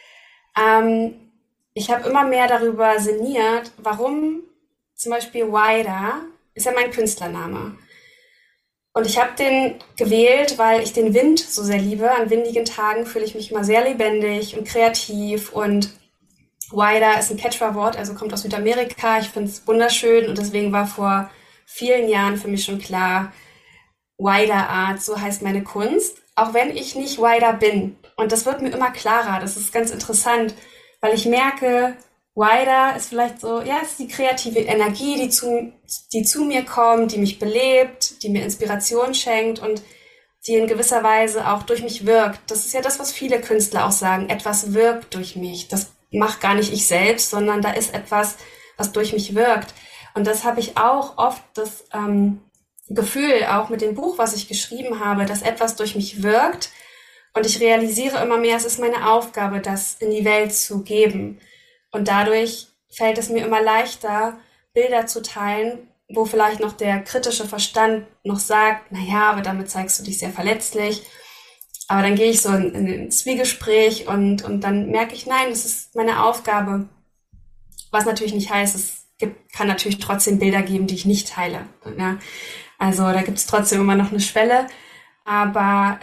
Ich habe immer mehr darüber sinniert, warum zum Beispiel Waida ist ja mein Künstlername. Und ich habe den gewählt, weil ich den Wind so sehr liebe. An windigen Tagen fühle ich mich immer sehr lebendig und kreativ. Und Waida ist ein Quechua-Wort, also kommt aus Südamerika. Ich finde es wunderschön und deswegen war vor vielen Jahren für mich schon klar, Wider Art, so heißt meine Kunst, auch wenn ich nicht Wider bin. Und das wird mir immer klarer. Das ist ganz interessant, weil ich merke, Wider ist vielleicht so, ja, es ist die kreative Energie, die zu mir kommt, die mich belebt, die mir Inspiration schenkt und die in gewisser Weise auch durch mich wirkt. Das ist ja das, was viele Künstler auch sagen. Etwas wirkt durch mich. Das macht gar nicht ich selbst, sondern da ist etwas, was durch mich wirkt. Und das habe ich auch oft das Gefühl, auch mit dem Buch, was ich geschrieben habe, dass etwas durch mich wirkt. Und ich realisiere immer mehr, es ist meine Aufgabe, das in die Welt zu geben. Und dadurch fällt es mir immer leichter, Bilder zu teilen, wo vielleicht noch der kritische Verstand noch sagt, na ja, aber damit zeigst du dich sehr verletzlich. Aber dann gehe ich so in ein Zwiegespräch und dann merke ich, nein, das ist meine Aufgabe. Was natürlich nicht heißt, kann natürlich trotzdem Bilder geben, die ich nicht teile. Ja? Also da gibt es trotzdem immer noch eine Schwelle. Aber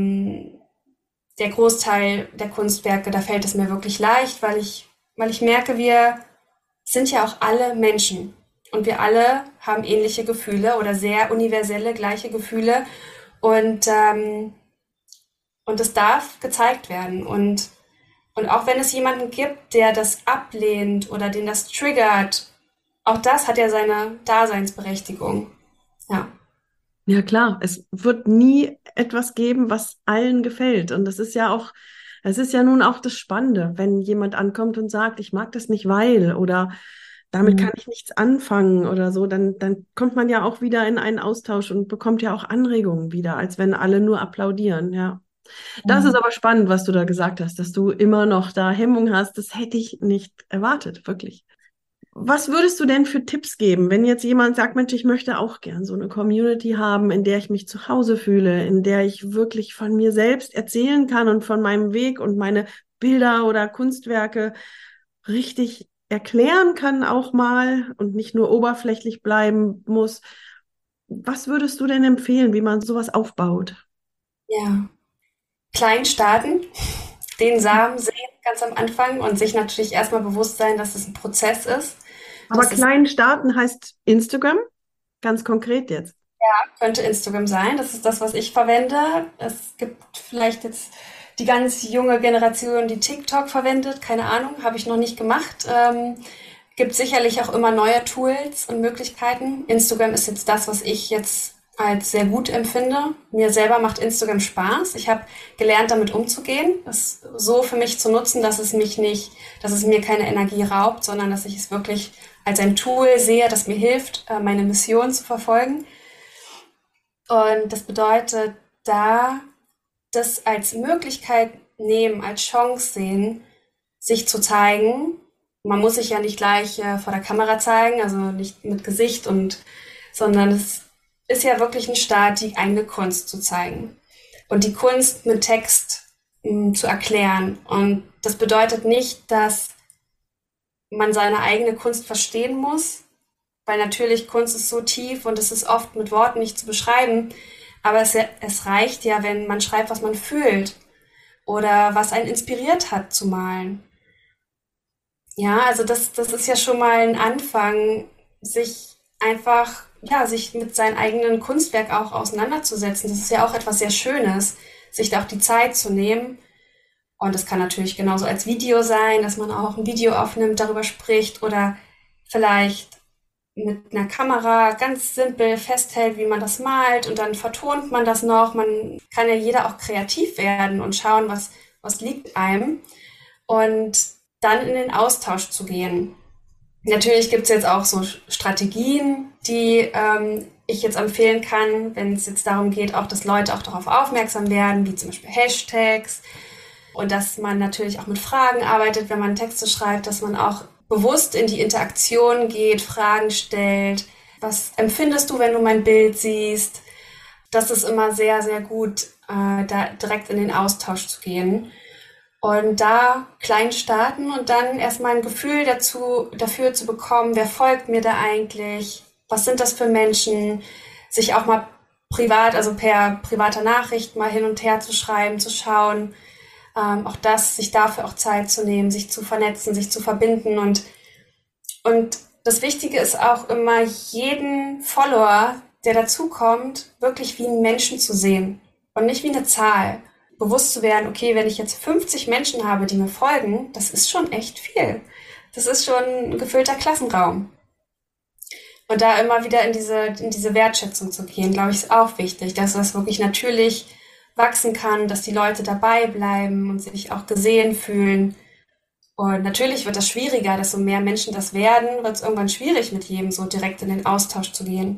der Großteil der Kunstwerke, da fällt es mir wirklich leicht, weil ich merke, wir sind ja auch alle Menschen. Und wir alle haben ähnliche Gefühle oder sehr universelle, gleiche Gefühle. Und, und es darf gezeigt werden. Und auch wenn es jemanden gibt, der das ablehnt oder den das triggert, auch das hat ja seine Daseinsberechtigung. Ja. Ja, klar, es wird nie etwas geben, was allen gefällt. Und es ist ja nun auch das Spannende, wenn jemand ankommt und sagt, ich mag das nicht, weil oder damit kann ich nichts anfangen oder so, dann kommt man ja auch wieder in einen Austausch und bekommt ja auch Anregungen wieder, als wenn alle nur applaudieren, ja. Das ist aber spannend, was du da gesagt hast, dass du immer noch da Hemmung hast. Das hätte ich nicht erwartet, wirklich. Was würdest du denn für Tipps geben, wenn jetzt jemand sagt, Mensch, ich möchte auch gern so eine Community haben, in der ich mich zu Hause fühle, in der ich wirklich von mir selbst erzählen kann und von meinem Weg und meine Bilder oder Kunstwerke richtig erklären kann auch mal und nicht nur oberflächlich bleiben muss. Was würdest du denn empfehlen, wie man sowas aufbaut? Ja. Klein starten, den Samen sehen ganz am Anfang und sich natürlich erstmal bewusst sein, dass es ein Prozess ist. Aber Dass es klein starten heißt Instagram, ganz konkret jetzt. könnte Instagram sein. Das ist das, was ich verwende. Es gibt vielleicht jetzt die ganz junge Generation, die TikTok verwendet. Keine Ahnung, habe ich noch nicht gemacht. Gibt sicherlich auch immer neue Tools und Möglichkeiten. Instagram ist jetzt das, was ich jetzt als sehr gut empfinde. Mir selber macht Instagram Spaß. Ich habe gelernt, damit umzugehen, das so für mich zu nutzen, dass es mir keine Energie raubt, sondern dass ich es wirklich als ein Tool sehe, das mir hilft, meine Mission zu verfolgen. Und das bedeutet, da das als Möglichkeit nehmen, als Chance sehen, sich zu zeigen. Man muss sich ja nicht gleich vor der Kamera zeigen, also nicht mit Gesicht sondern es ist ja wirklich ein Start, die eigene Kunst zu zeigen und die Kunst mit Text zu erklären. Und das bedeutet nicht, dass man seine eigene Kunst verstehen muss, weil natürlich Kunst ist so tief und es ist oft mit Worten nicht zu beschreiben. Aber es reicht ja, wenn man schreibt, was man fühlt oder was einen inspiriert hat zu malen. Ja, also das ist ja schon mal ein Anfang, sich einfach, ja, sich mit seinem eigenen Kunstwerk auch auseinanderzusetzen. Das ist ja auch etwas sehr Schönes, sich da auch die Zeit zu nehmen. Und das kann natürlich genauso als Video sein, dass man auch ein Video aufnimmt, darüber spricht oder vielleicht mit einer Kamera ganz simpel festhält, wie man das malt und dann vertont man das noch. Man kann ja jeder auch kreativ werden und schauen, was liegt einem und dann in den Austausch zu gehen. Natürlich gibt es jetzt auch so Strategien, die ich jetzt empfehlen kann, wenn es jetzt darum geht, auch dass Leute auch darauf aufmerksam werden, wie zum Beispiel Hashtags und dass man natürlich auch mit Fragen arbeitet, wenn man Texte schreibt, dass man auch bewusst in die Interaktion geht, Fragen stellt. Was empfindest du, wenn du mein Bild siehst? Das ist immer sehr, sehr gut, da direkt in den Austausch zu gehen. Und da klein starten und dann erstmal ein Gefühl dafür zu bekommen, wer folgt mir da eigentlich? Was sind das für Menschen? Sich auch mal privat, also per privater Nachricht mal hin und her zu schreiben, zu schauen. Auch das, sich dafür auch Zeit zu nehmen, sich zu vernetzen, sich zu verbinden. Und das Wichtige ist auch immer, jeden Follower der dazu kommt, wirklich wie einen Menschen zu sehen und nicht wie eine Zahl. Bewusst zu werden, okay, wenn ich jetzt 50 Menschen habe, die mir folgen, das ist schon echt viel. Das ist schon ein gefüllter Klassenraum. Und da immer wieder in diese Wertschätzung zu gehen, glaube ich, ist auch wichtig, dass das wirklich natürlich wachsen kann, dass die Leute dabei bleiben und sich auch gesehen fühlen. Und natürlich wird das schwieriger, desto mehr Menschen das werden, wird es irgendwann schwierig, mit jedem so direkt in den Austausch zu gehen.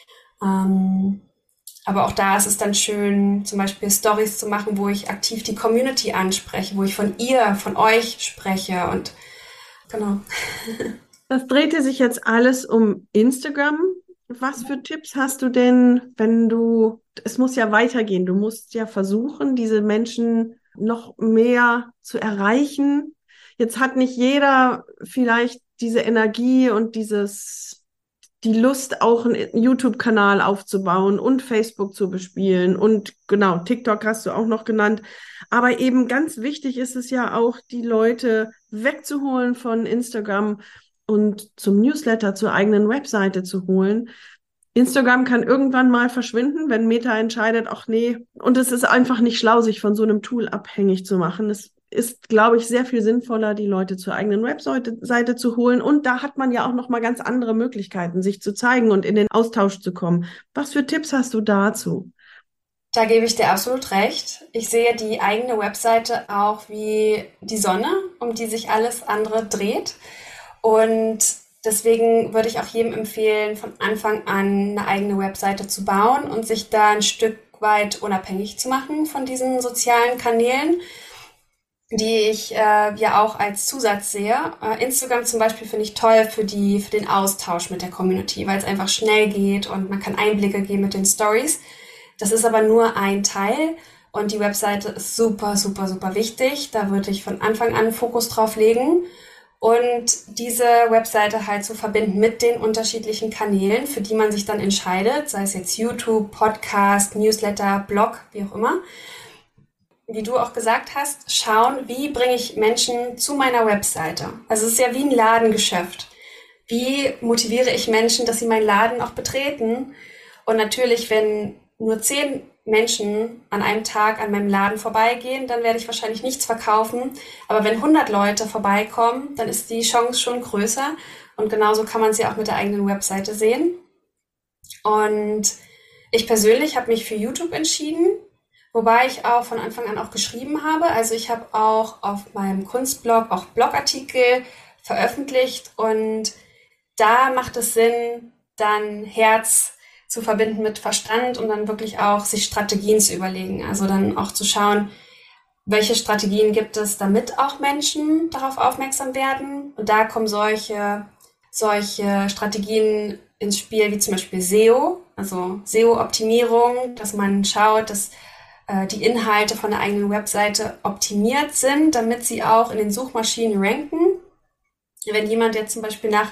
Aber auch da ist es dann schön, zum Beispiel Stories zu machen, wo ich aktiv die Community anspreche, wo ich von euch spreche und genau. Das drehte sich jetzt alles um Instagram. Was für Tipps hast du denn, es muss ja weitergehen, du musst ja versuchen, diese Menschen noch mehr zu erreichen. Jetzt hat nicht jeder vielleicht diese Energie und die Lust, auch einen YouTube-Kanal aufzubauen und Facebook zu bespielen. Und genau, TikTok hast du auch noch genannt. Aber eben ganz wichtig ist es ja auch, die Leute wegzuholen von Instagram und zum Newsletter, zur eigenen Webseite zu holen. Instagram kann irgendwann mal verschwinden, wenn Meta entscheidet, ach nee, und es ist einfach nicht schlau, sich von so einem Tool abhängig zu machen. Es ist, glaube ich, sehr viel sinnvoller, die Leute zur eigenen Webseite zu holen. Und da hat man ja auch noch mal ganz andere Möglichkeiten, sich zu zeigen und in den Austausch zu kommen. Was für Tipps hast du dazu? Da gebe ich dir absolut recht. Ich sehe die eigene Webseite auch wie die Sonne, um die sich alles andere dreht. Und deswegen würde ich auch jedem empfehlen, von Anfang an eine eigene Webseite zu bauen und sich da ein Stück weit unabhängig zu machen von diesen sozialen Kanälen, die ich ja auch als Zusatz sehe. Instagram zum Beispiel finde ich toll für den Austausch mit der Community, weil es einfach schnell geht und man kann Einblicke geben mit den Stories. Das ist aber nur ein Teil und die Webseite ist super, super, super wichtig. Da würde ich von Anfang an Fokus drauf legen und diese Webseite halt zu verbinden mit den unterschiedlichen Kanälen, für die man sich dann entscheidet, sei es jetzt YouTube, Podcast, Newsletter, Blog, wie auch immer. Wie du auch gesagt hast, schauen, wie bringe ich Menschen zu meiner Webseite. Also es ist ja wie ein Ladengeschäft. Wie motiviere ich Menschen, dass sie meinen Laden auch betreten? Und natürlich, wenn nur 10 Menschen an einem Tag an meinem Laden vorbeigehen, dann werde ich wahrscheinlich nichts verkaufen. Aber wenn 100 Leute vorbeikommen, dann ist die Chance schon größer. Und genauso kann man es ja auch mit der eigenen Webseite sehen. Und ich persönlich habe mich für YouTube entschieden, wobei ich auch von Anfang an auch geschrieben habe. Also ich habe auch auf meinem Kunstblog auch Blogartikel veröffentlicht und da macht es Sinn, dann Herz zu verbinden mit Verstand und dann wirklich auch sich Strategien zu überlegen. Also dann auch zu schauen, welche Strategien gibt es, damit auch Menschen darauf aufmerksam werden. Und da kommen solche Strategien ins Spiel, wie zum Beispiel SEO, also SEO-Optimierung, dass man schaut, dass die Inhalte von der eigenen Webseite optimiert sind, damit sie auch in den Suchmaschinen ranken. Wenn jemand jetzt zum Beispiel nach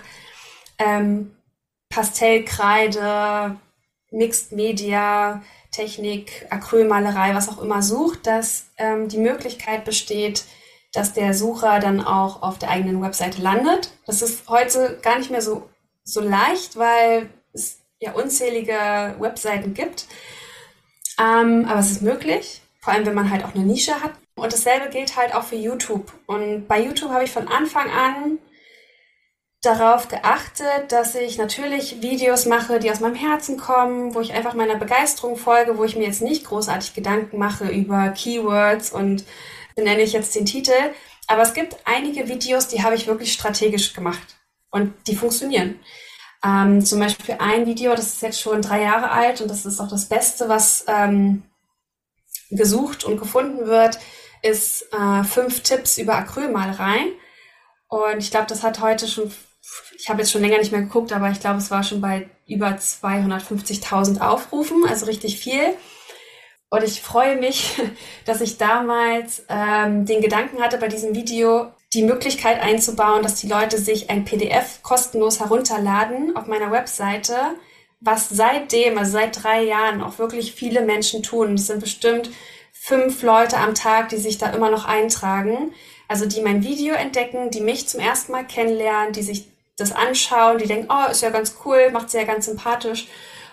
Pastellkreide, Mixed Media, Technik, Acrylmalerei, was auch immer sucht, dass die Möglichkeit besteht, dass der Sucher dann auch auf der eigenen Webseite landet. Das ist heute gar nicht mehr so leicht, weil es ja unzählige Webseiten gibt. Aber es ist möglich, vor allem wenn man halt auch eine Nische hat. Und dasselbe gilt halt auch für YouTube. Und bei YouTube habe ich von Anfang an darauf geachtet, dass ich natürlich Videos mache, die aus meinem Herzen kommen, wo ich einfach meiner Begeisterung folge, wo ich mir jetzt nicht großartig Gedanken mache über Keywords und benenne ich jetzt den Titel. Aber es gibt einige Videos, die habe ich wirklich strategisch gemacht und die funktionieren. Zum Beispiel ein Video, das ist jetzt schon 3 Jahre alt und das ist auch das Beste, was gesucht und gefunden wird, ist 5 Tipps über Acrylmalerei. Und ich glaube, das hat heute schon, ich habe jetzt schon länger nicht mehr geguckt, aber ich glaube, es war schon bei über 250.000 Aufrufen, also richtig viel. Und ich freue mich, dass ich damals den Gedanken hatte, bei diesem Video die Möglichkeit einzubauen, dass die Leute sich ein PDF kostenlos herunterladen auf meiner Webseite, was seitdem, also seit 3 Jahren, auch wirklich viele Menschen tun. Es sind bestimmt 5 Leute am Tag, die sich da immer noch eintragen. Also die mein Video entdecken, die mich zum ersten Mal kennenlernen, die sich das anschauen, die denken, oh, ist ja ganz cool, macht sie ja ganz sympathisch.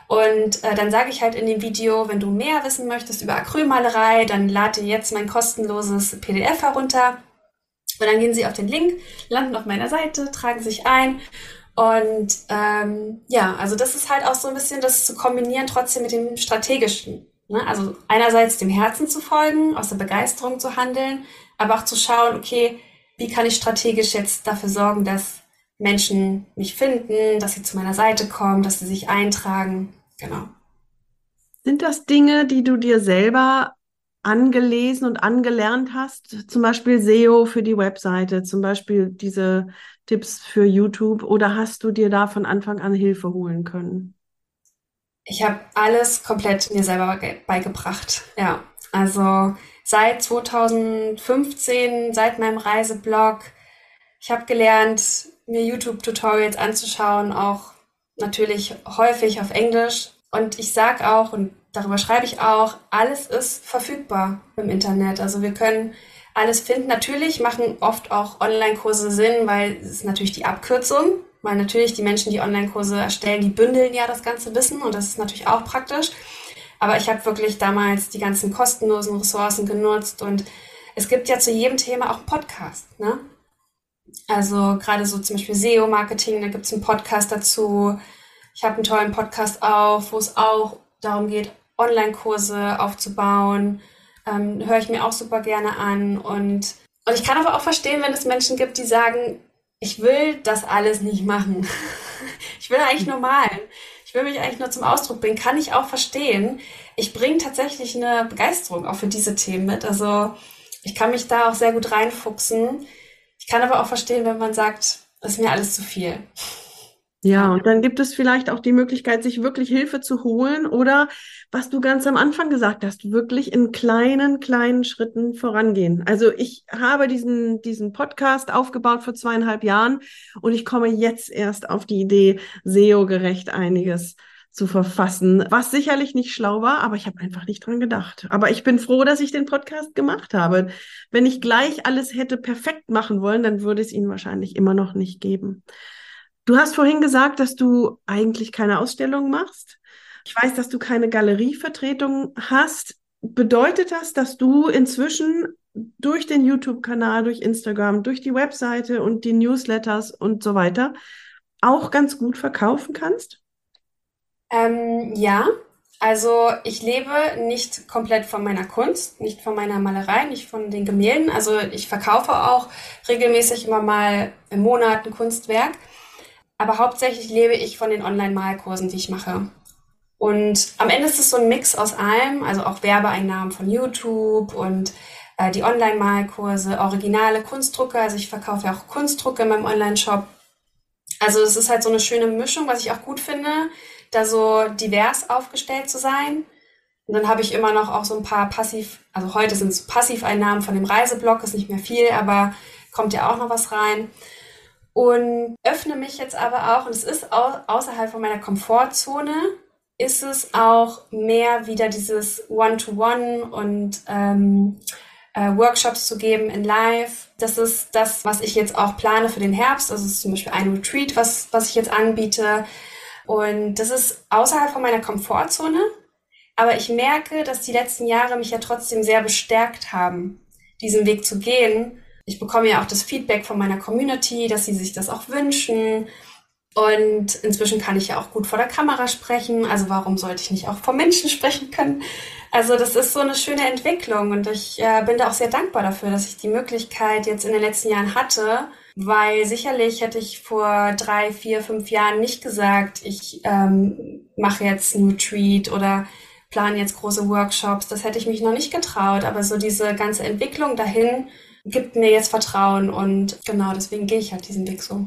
Und dann sage ich halt in dem Video, wenn du mehr wissen möchtest über Acrylmalerei, dann lade dir jetzt mein kostenloses PDF herunter. Und dann gehen sie auf den Link, landen auf meiner Seite, tragen sich ein. Und ja, also das ist halt auch so ein bisschen das zu kombinieren, trotzdem mit dem Strategischen. Ne? Also einerseits dem Herzen zu folgen, aus der Begeisterung zu handeln, aber auch zu schauen, okay, wie kann ich strategisch jetzt dafür sorgen, dass Menschen mich finden, dass sie zu meiner Seite kommen, dass sie sich eintragen. Genau. Sind das Dinge, die du dir selber angelesen und angelernt hast? Zum Beispiel SEO für die Webseite, zum Beispiel diese Tipps für YouTube, oder hast du dir da von Anfang an Hilfe holen können? Ich habe alles komplett mir selber beigebracht. Ja, also seit 2015, seit meinem Reiseblog. Ich habe gelernt, mir YouTube-Tutorials anzuschauen, auch natürlich häufig auf Englisch. Und ich sage auch, und darüber schreibe ich auch, alles ist verfügbar im Internet. Also wir können alles finden. Natürlich machen oft auch Online-Kurse Sinn, weil es ist natürlich die Abkürzung. Weil natürlich die Menschen, die Online-Kurse erstellen, die bündeln ja das ganze Wissen und das ist natürlich auch praktisch. Aber ich habe wirklich damals die ganzen kostenlosen Ressourcen genutzt und es gibt ja zu jedem Thema auch einen Podcast, ne? Also gerade so zum Beispiel SEO-Marketing, da gibt es einen Podcast dazu. Ich habe einen tollen Podcast auch, wo es auch darum geht, Online-Kurse aufzubauen. Höre ich mir auch super gerne an. Und ich kann aber auch verstehen, wenn es Menschen gibt, die sagen, ich will das alles nicht machen. Ich will eigentlich nur malen. Ich will mich eigentlich nur zum Ausdruck bringen. Kann ich auch verstehen. Ich bringe tatsächlich eine Begeisterung auch für diese Themen mit. Also ich kann mich da auch sehr gut reinfuchsen. Ich kann aber auch verstehen, wenn man sagt, das ist mir alles zu viel. Ja, Ja. und dann gibt es vielleicht auch die Möglichkeit, sich wirklich Hilfe zu holen oder, was du ganz am Anfang gesagt hast, wirklich in kleinen Schritten vorangehen. Also ich habe diesen Podcast aufgebaut vor 2,5 Jahren und ich komme jetzt erst auf die Idee, SEO-gerecht einiges zu verfassen, was sicherlich nicht schlau war, aber ich habe einfach nicht dran gedacht. Aber ich bin froh, dass ich den Podcast gemacht habe. Wenn ich gleich alles hätte perfekt machen wollen, dann würde es ihn wahrscheinlich immer noch nicht geben. Du hast vorhin gesagt, dass du eigentlich keine Ausstellung machst. Ich weiß, dass du keine Galerievertretung hast. Bedeutet das, dass du inzwischen durch den YouTube-Kanal, durch Instagram, durch die Webseite und die Newsletters und so weiter auch ganz gut verkaufen kannst? Ja, also ich lebe nicht komplett von meiner Kunst, nicht von meiner Malerei, nicht von den Gemälden. Also ich verkaufe auch regelmäßig immer mal im Monat ein Kunstwerk. Aber hauptsächlich lebe ich von den Online-Malkursen, die ich mache. Und am Ende ist es so ein Mix aus allem, also auch Werbeeinnahmen von YouTube und die Online-Malkurse, originale Kunstdrucke. Also ich verkaufe ja auch Kunstdrucke in meinem Online-Shop. Also es ist halt so eine schöne Mischung, was ich auch gut finde, da so divers aufgestellt zu sein. Und dann habe ich immer noch auch so ein paar also heute sind es Passiveinnahmen von dem Reiseblog, ist nicht mehr viel, aber kommt ja auch noch was rein. Und öffne mich jetzt aber auch, und es ist außerhalb von meiner Komfortzone, ist es auch mehr wieder dieses One-to-One und Workshops zu geben in Live. Das ist das, was ich jetzt auch plane für den Herbst. Also es ist zum Beispiel ein Retreat, was ich jetzt anbiete. Und das ist außerhalb von meiner Komfortzone. Aber ich merke, dass die letzten Jahre mich ja trotzdem sehr bestärkt haben, diesen Weg zu gehen. Ich bekomme ja auch das Feedback von meiner Community, dass sie sich das auch wünschen. Und inzwischen kann ich ja auch gut vor der Kamera sprechen. Also warum sollte ich nicht auch vor Menschen sprechen können? Also das ist so eine schöne Entwicklung und ich bin da auch sehr dankbar dafür, dass ich die Möglichkeit jetzt in den letzten Jahren hatte, weil sicherlich hätte ich vor 3, 4, 5 Jahren nicht gesagt, ich mache jetzt ein Retreat oder plane jetzt große Workshops. Das hätte ich mich noch nicht getraut, aber so diese ganze Entwicklung dahin gibt mir jetzt Vertrauen und genau deswegen gehe ich halt diesen Weg so.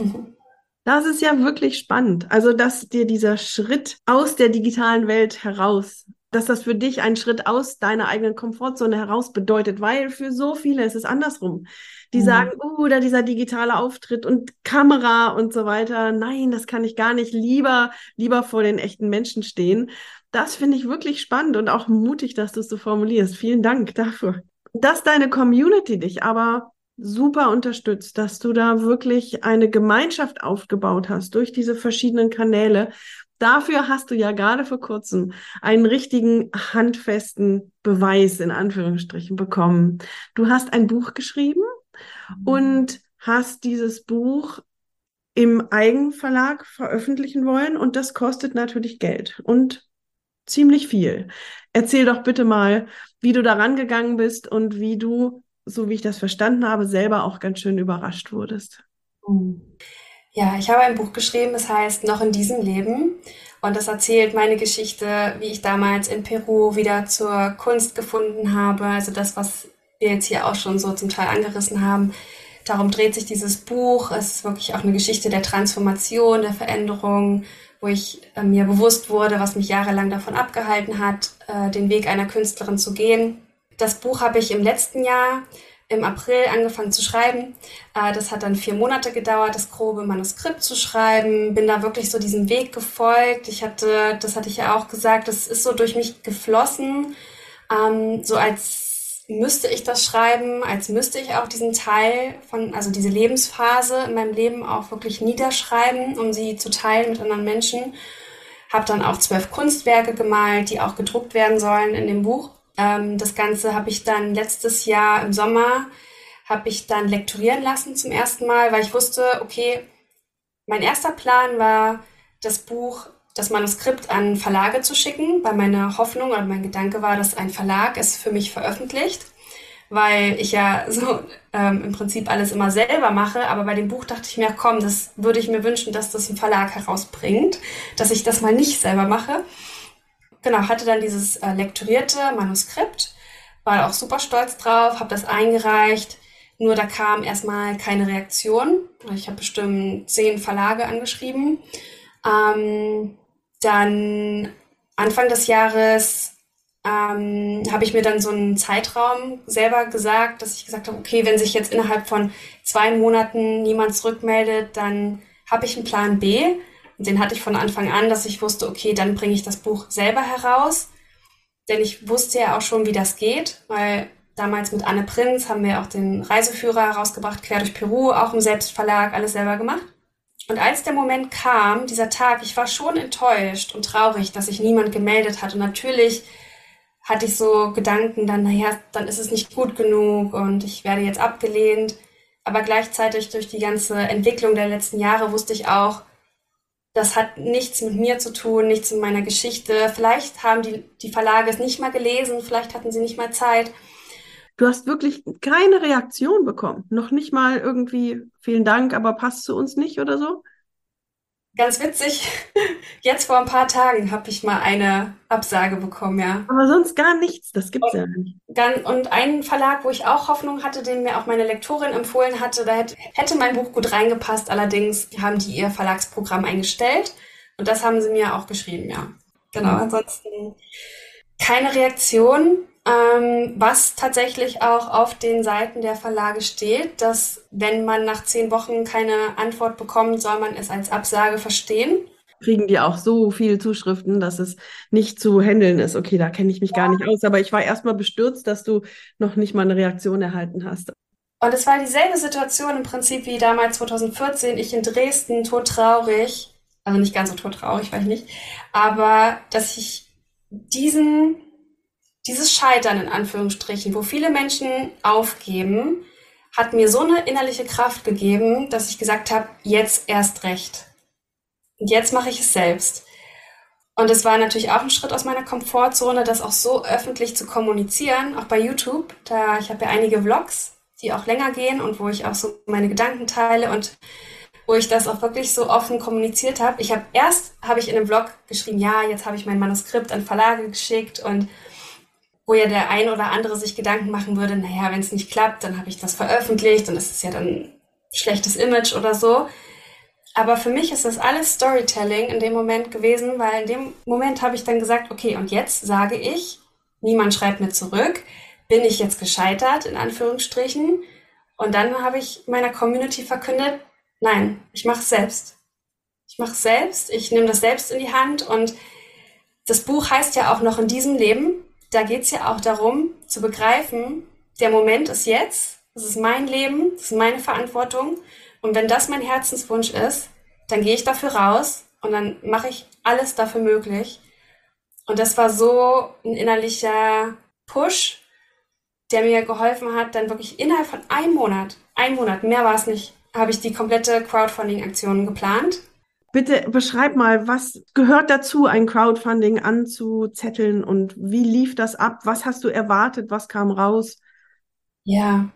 Das ist ja wirklich spannend. Also, dass dir dieser Schritt aus der digitalen Welt heraus, dass das für dich ein Schritt aus deiner eigenen Komfortzone heraus bedeutet, weil für so viele ist es andersrum. Die sagen, Mhm. da dieser digitale Auftritt und Kamera und so weiter. Nein, das kann ich gar nicht. Lieber vor den echten Menschen stehen. Das finde ich wirklich spannend und auch mutig, dass du es so formulierst. Vielen Dank dafür. Dass deine Community dich aber super unterstützt, dass du da wirklich eine Gemeinschaft aufgebaut hast durch diese verschiedenen Kanäle. Dafür hast du ja gerade vor kurzem einen richtigen handfesten Beweis in Anführungsstrichen bekommen. Du hast ein Buch geschrieben und hast dieses Buch im Eigenverlag veröffentlichen wollen und das kostet natürlich Geld und ziemlich viel. Erzähl doch bitte mal, wie du daran gegangen bist und wie du, so wie ich das verstanden habe, selber auch ganz schön überrascht wurdest. Mhm. Ja, ich habe ein Buch geschrieben, das heißt Noch in diesem Leben. Und das erzählt meine Geschichte, wie ich damals in Peru wieder zur Kunst gefunden habe. Also das, was wir jetzt hier auch schon so zum Teil angerissen haben. Darum dreht sich dieses Buch. Es ist wirklich auch eine Geschichte der Transformation, der Veränderung, wo ich mir bewusst wurde, was mich jahrelang davon abgehalten hat, den Weg einer Künstlerin zu gehen. Das Buch habe ich im letzten Jahr im April angefangen zu schreiben. Das hat dann 4 Monate gedauert, das grobe Manuskript zu schreiben. Bin da wirklich so diesem Weg gefolgt. Das hatte ich ja auch gesagt, das ist so durch mich geflossen, so als müsste ich das schreiben, als müsste ich auch diesen Teil also diese Lebensphase in meinem Leben auch wirklich niederschreiben, um sie zu teilen mit anderen Menschen. Habe dann auch 12 Kunstwerke gemalt, die auch gedruckt werden sollen in dem Buch. Das Ganze habe ich dann letztes Jahr im Sommer habe ich dann lektorieren lassen zum ersten Mal, weil ich wusste, okay, mein erster Plan war, das Manuskript an Verlage zu schicken, weil meine Hoffnung oder mein Gedanke war, dass ein Verlag es für mich veröffentlicht, weil ich ja so im Prinzip alles immer selber mache, aber bei dem Buch dachte ich mir, komm, das würde ich mir wünschen, dass das ein Verlag herausbringt, dass ich das mal nicht selber mache. Genau, hatte dann dieses lektorierte Manuskript, war auch super stolz drauf, habe das eingereicht, nur da kam erstmal keine Reaktion. Ich habe bestimmt 10 Verlage angeschrieben. Dann Anfang des Jahres habe ich mir dann so einen Zeitraum selber gesagt, dass ich gesagt habe, okay, wenn sich jetzt innerhalb von 2 Monaten niemand zurückmeldet, dann habe ich einen Plan B. Und den hatte ich von Anfang an, dass ich wusste, okay, dann bringe ich das Buch selber heraus. Denn ich wusste ja auch schon, wie das geht, weil damals mit Anne Prinz haben wir auch den Reiseführer herausgebracht, quer durch Peru, auch im Selbstverlag, alles selber gemacht. Und als der Moment kam, dieser Tag, ich war schon enttäuscht und traurig, dass sich niemand gemeldet hat. Und natürlich hatte ich so Gedanken dann, naja, dann ist es nicht gut genug und ich werde jetzt abgelehnt. Aber gleichzeitig durch die ganze Entwicklung der letzten Jahre wusste ich auch, das hat nichts mit mir zu tun, nichts mit meiner Geschichte. Vielleicht haben die Verlage es nicht mal gelesen, vielleicht hatten sie nicht mal Zeit. Du hast wirklich keine Reaktion bekommen. Noch nicht mal irgendwie, vielen Dank, aber passt zu uns nicht oder so? Ganz witzig, jetzt vor ein paar Tagen habe ich mal eine Absage bekommen, ja. Aber sonst gar nichts. Das gibt's ja nicht. Und ein Verlag, wo ich auch Hoffnung hatte, den mir auch meine Lektorin empfohlen hatte, da hätte mein Buch gut reingepasst. Allerdings haben die ihr Verlagsprogramm eingestellt. Und das haben sie mir auch geschrieben, ja. Genau, ansonsten keine Reaktion, was tatsächlich auch auf den Seiten der Verlage steht, dass wenn man nach 10 Wochen keine Antwort bekommt, soll man es als Absage verstehen. Kriegen die auch so viele Zuschriften, dass es nicht zu handeln ist. Okay, da kenne ich mich gar nicht aus, aber ich war erstmal bestürzt, dass du noch nicht mal eine Reaktion erhalten hast. Und es war dieselbe Situation im Prinzip wie damals 2014, ich in Dresden, todtraurig, also nicht ganz so todtraurig, war ich nicht, aber dass ich dieses Scheitern in Anführungsstrichen, wo viele Menschen aufgeben, hat mir so eine innerliche Kraft gegeben, dass ich gesagt habe, jetzt erst recht. Und jetzt mache ich es selbst. Und es war natürlich auch ein Schritt aus meiner Komfortzone, das auch so öffentlich zu kommunizieren, auch bei YouTube. Ich habe ja einige Vlogs, die auch länger gehen und wo ich auch so meine Gedanken teile und wo ich das auch wirklich so offen kommuniziert habe. Habe ich in einem Vlog geschrieben, ja, jetzt habe ich mein Manuskript an Verlage geschickt und wo ja der ein oder andere sich Gedanken machen würde, naja, wenn es nicht klappt, dann habe ich das veröffentlicht und es ist ja dann schlechtes Image oder so. Aber für mich ist das alles Storytelling in dem Moment gewesen, weil in dem Moment habe ich dann gesagt, okay, und jetzt sage ich, niemand schreibt mir zurück, bin ich jetzt gescheitert, in Anführungsstrichen. Und dann habe ich meiner Community verkündet, nein, ich mache es selbst. Ich mache es selbst, ich nehme das selbst in die Hand und das Buch heißt ja auch noch in diesem Leben. Da geht es ja auch darum, zu begreifen, der Moment ist jetzt das ist mein Leben, das ist meine Verantwortung. Und wenn das mein Herzenswunsch ist, dann gehe ich dafür raus und dann mache ich alles dafür möglich. Und das war so ein innerlicher Push, der mir geholfen hat, dann wirklich innerhalb von einem Monat, mehr war es nicht, habe ich die komplette Crowdfunding-Aktion geplant. Bitte beschreib mal, was gehört dazu, ein Crowdfunding anzuzetteln und wie lief das ab? Was hast du erwartet? Was kam raus? Ja,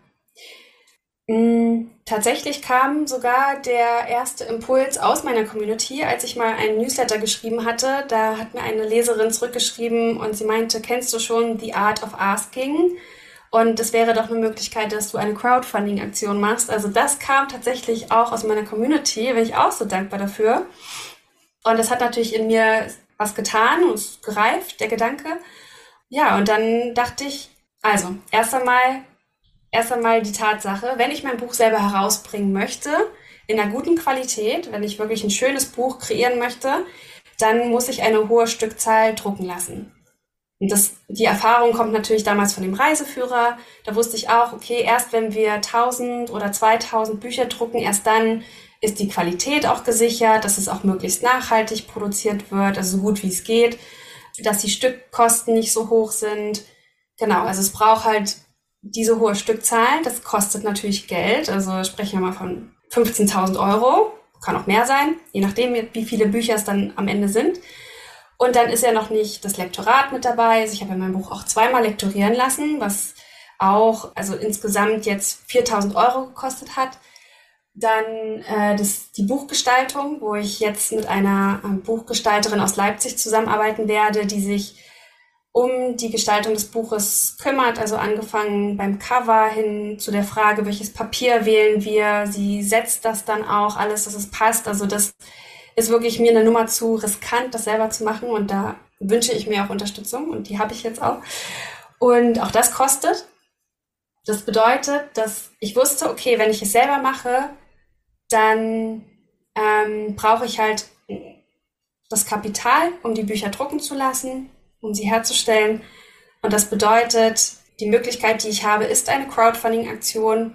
tatsächlich kam sogar der erste Impuls aus meiner Community, als ich mal einen Newsletter geschrieben hatte. Da hat mir eine Leserin zurückgeschrieben und sie meinte, kennst du schon The Art of Asking? Und es wäre doch eine Möglichkeit, dass du eine Crowdfunding-Aktion machst. Also das kam tatsächlich auch aus meiner Community, bin ich auch so dankbar dafür. Und das hat natürlich in mir was getan und ist gereift, der Gedanke. Ja, und dann dachte ich, also erst einmal die Tatsache, wenn ich mein Buch selber herausbringen möchte, in einer guten Qualität, wenn ich wirklich ein schönes Buch kreieren möchte, dann muss ich eine hohe Stückzahl drucken lassen. Und die Erfahrung kommt natürlich damals von dem Reiseführer. Da wusste ich auch, okay, erst wenn wir 1000 oder 2000 Bücher drucken, erst dann ist die Qualität auch gesichert, dass es auch möglichst nachhaltig produziert wird, also so gut wie es geht, dass die Stückkosten nicht so hoch sind. Genau, also es braucht halt diese hohe Stückzahl. Das kostet natürlich Geld. Also sprechen wir mal von 15.000 Euro. Kann auch mehr sein, je nachdem, wie viele Bücher es dann am Ende sind. Und dann ist ja noch nicht das Lektorat mit dabei. Also ich habe ja mein Buch auch zweimal lektorieren lassen, was auch also insgesamt jetzt 4.000 Euro gekostet hat. Dann die Buchgestaltung, wo ich jetzt mit einer Buchgestalterin aus Leipzig zusammenarbeiten werde, die sich um die Gestaltung des Buches kümmert, also angefangen beim Cover hin zu der Frage, welches Papier wählen wir. Sie setzt das dann auch alles, dass es passt. Also das ist wirklich mir eine Nummer zu riskant, das selber zu machen, und da wünsche ich mir auch Unterstützung und die habe ich jetzt auch. Und auch das kostet. Das bedeutet, dass ich wusste, okay, wenn ich es selber mache, dann brauche ich halt das Kapital, um die Bücher drucken zu lassen, um sie herzustellen. Und das bedeutet, die Möglichkeit, die ich habe, ist eine Crowdfunding-Aktion,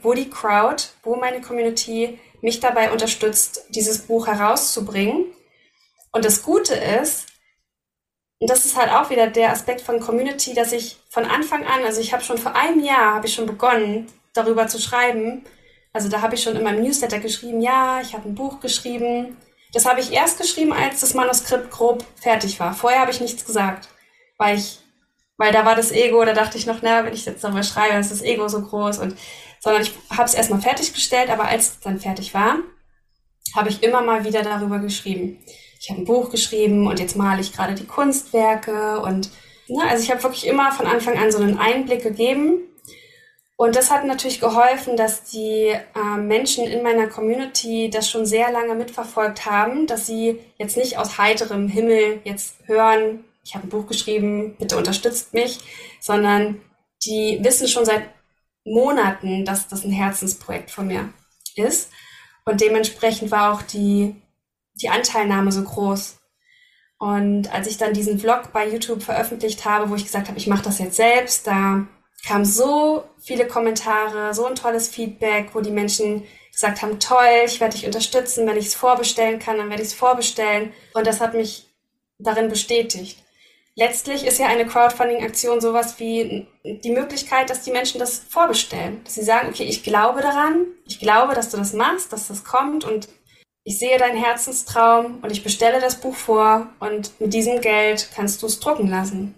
wo meine Community mich dabei unterstützt, dieses Buch herauszubringen. Und das Gute ist, und das ist halt auch wieder der Aspekt von Community, dass ich von Anfang an, also ich habe schon vor einem Jahr, habe ich schon begonnen, darüber zu schreiben. Also da habe ich schon in meinem Newsletter geschrieben, ja, ich habe ein Buch geschrieben. Das habe ich erst geschrieben, als das Manuskript grob fertig war. Vorher habe ich nichts gesagt, weil da war das Ego, da dachte ich noch, na, wenn ich jetzt darüber schreibe, dann ist das Ego so groß, sondern ich habe es erstmal fertiggestellt, aber als es dann fertig war, habe ich immer mal wieder darüber geschrieben. Ich habe ein Buch geschrieben und jetzt male ich gerade die Kunstwerke und also ich habe wirklich immer von Anfang an so einen Einblick gegeben. Und das hat natürlich geholfen, dass die Menschen in meiner Community das schon sehr lange mitverfolgt haben, dass sie jetzt nicht aus heiterem Himmel jetzt hören, ich habe ein Buch geschrieben, bitte unterstützt mich, sondern die wissen schon seit Monaten, dass das ein Herzensprojekt von mir ist. Und dementsprechend war auch die Anteilnahme so groß. Und als ich dann diesen Vlog bei YouTube veröffentlicht habe, wo ich gesagt habe, ich mache das jetzt selbst, da kamen so viele Kommentare, so ein tolles Feedback, wo die Menschen gesagt haben, toll, ich werde dich unterstützen, wenn ich es vorbestellen kann, dann werde ich es vorbestellen. Und das hat mich darin bestätigt. Letztlich ist ja eine Crowdfunding-Aktion sowas wie die Möglichkeit, dass die Menschen das vorbestellen. Dass sie sagen, okay, ich glaube daran, ich glaube, dass du das machst, dass das kommt und ich sehe deinen Herzenstraum und ich bestelle das Buch vor und mit diesem Geld kannst du es drucken lassen.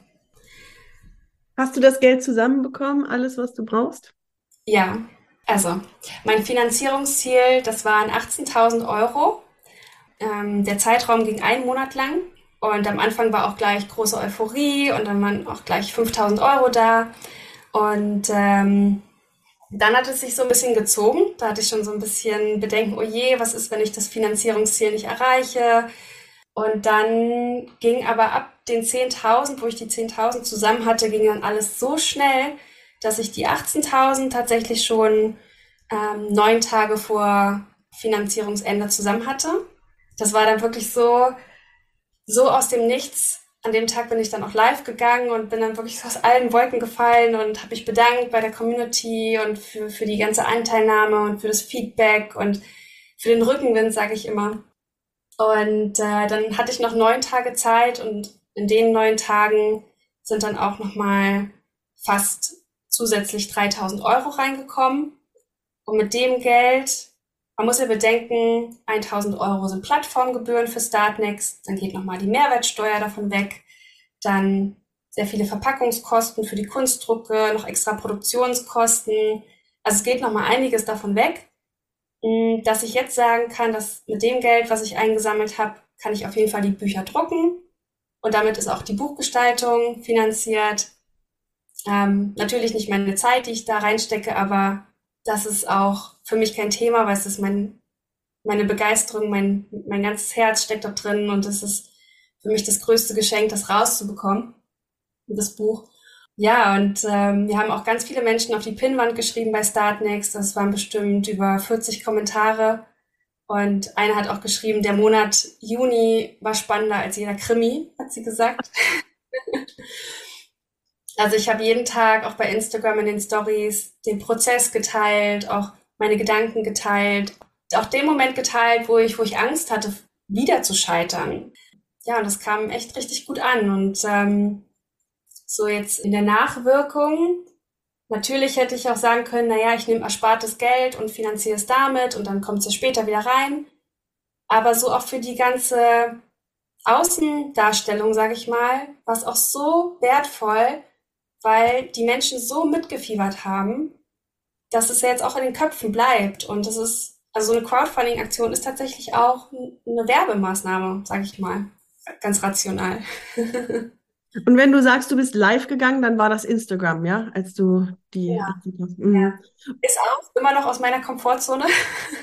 Hast du das Geld zusammenbekommen, alles, was du brauchst? Ja, also mein Finanzierungsziel, das waren 18.000 Euro. Der Zeitraum ging einen Monat lang. Und am Anfang war auch gleich große Euphorie und dann waren auch gleich 5.000 Euro da. Und dann hat es sich so ein bisschen gezogen. Da hatte ich schon so ein bisschen Bedenken, oh je, was ist, wenn ich das Finanzierungsziel nicht erreiche? Und dann ging aber ab den 10.000, wo ich die 10.000 zusammen hatte, ging dann alles so schnell, dass ich die 18.000 tatsächlich schon 9 Tage vor Finanzierungsende zusammen hatte. Das war dann wirklich so aus dem Nichts. an dem Tag bin ich dann auch live gegangen und bin dann wirklich aus allen Wolken gefallen und habe mich bedankt bei der Community und für die ganze Anteilnahme und für das Feedback und für den Rückenwind, sage ich immer. Und dann hatte ich noch 9 Tage Zeit und in den 9 Tagen sind dann auch nochmal fast zusätzlich 3.000 € reingekommen. Und mit dem Geld, man muss ja bedenken, 1.000 € sind Plattformgebühren für Startnext, dann geht nochmal die Mehrwertsteuer davon weg, dann sehr viele Verpackungskosten für die Kunstdrucke, noch extra Produktionskosten. Also es geht nochmal einiges davon weg, dass ich jetzt sagen kann, dass mit dem Geld, was ich eingesammelt habe, kann ich auf jeden Fall die Bücher drucken und damit ist auch die Buchgestaltung finanziert. Natürlich nicht meine Zeit, die ich da reinstecke, aber das ist auch für mich kein Thema, weil es ist meine Begeisterung, mein ganzes Herz steckt da drin und es ist für mich das größte Geschenk, das rauszubekommen, das Buch. Ja, und wir haben auch ganz viele Menschen auf die Pinnwand geschrieben bei Startnext. Das waren bestimmt über 40 Kommentare. Und einer hat auch geschrieben, der Monat Juni war spannender als jeder Krimi, hat sie gesagt. Also ich habe jeden Tag auch bei Instagram in den Stories den Prozess geteilt, auch meine Gedanken geteilt, auch den Moment geteilt, wo ich Angst hatte, wieder zu scheitern. Ja, und das kam echt richtig gut an. Und so jetzt in der Nachwirkung, natürlich hätte ich auch sagen können, naja, ich nehme erspartes Geld und finanziere es damit und dann kommt es ja später wieder rein. Aber so auch für die ganze Außendarstellung, sage ich mal, war es auch so wertvoll, weil die Menschen so mitgefiebert haben, dass es ja jetzt auch in den Köpfen bleibt. Und das ist, also so eine Crowdfunding-Aktion ist tatsächlich auch eine Werbemaßnahme, sage ich mal, ganz rational. Und wenn du sagst, du bist live gegangen, dann war das Instagram, ja, als du die. Ja, ja. Mhm. Ist auch immer noch aus meiner Komfortzone. Am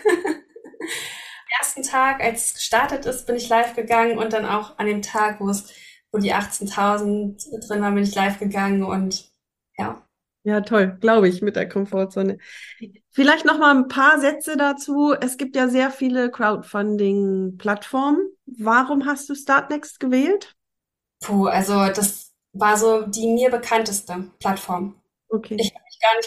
ersten Tag, als es gestartet ist, bin ich live gegangen und dann auch an dem Tag, wo die 18.000 drin waren, bin ich live gegangen und ja. Ja, toll, glaube ich, mit der Komfortzone. Vielleicht noch mal ein paar Sätze dazu. Es gibt ja sehr viele Crowdfunding-Plattformen. Warum hast du Startnext gewählt? Puh, also das war so die mir bekannteste Plattform. Okay. Ich habe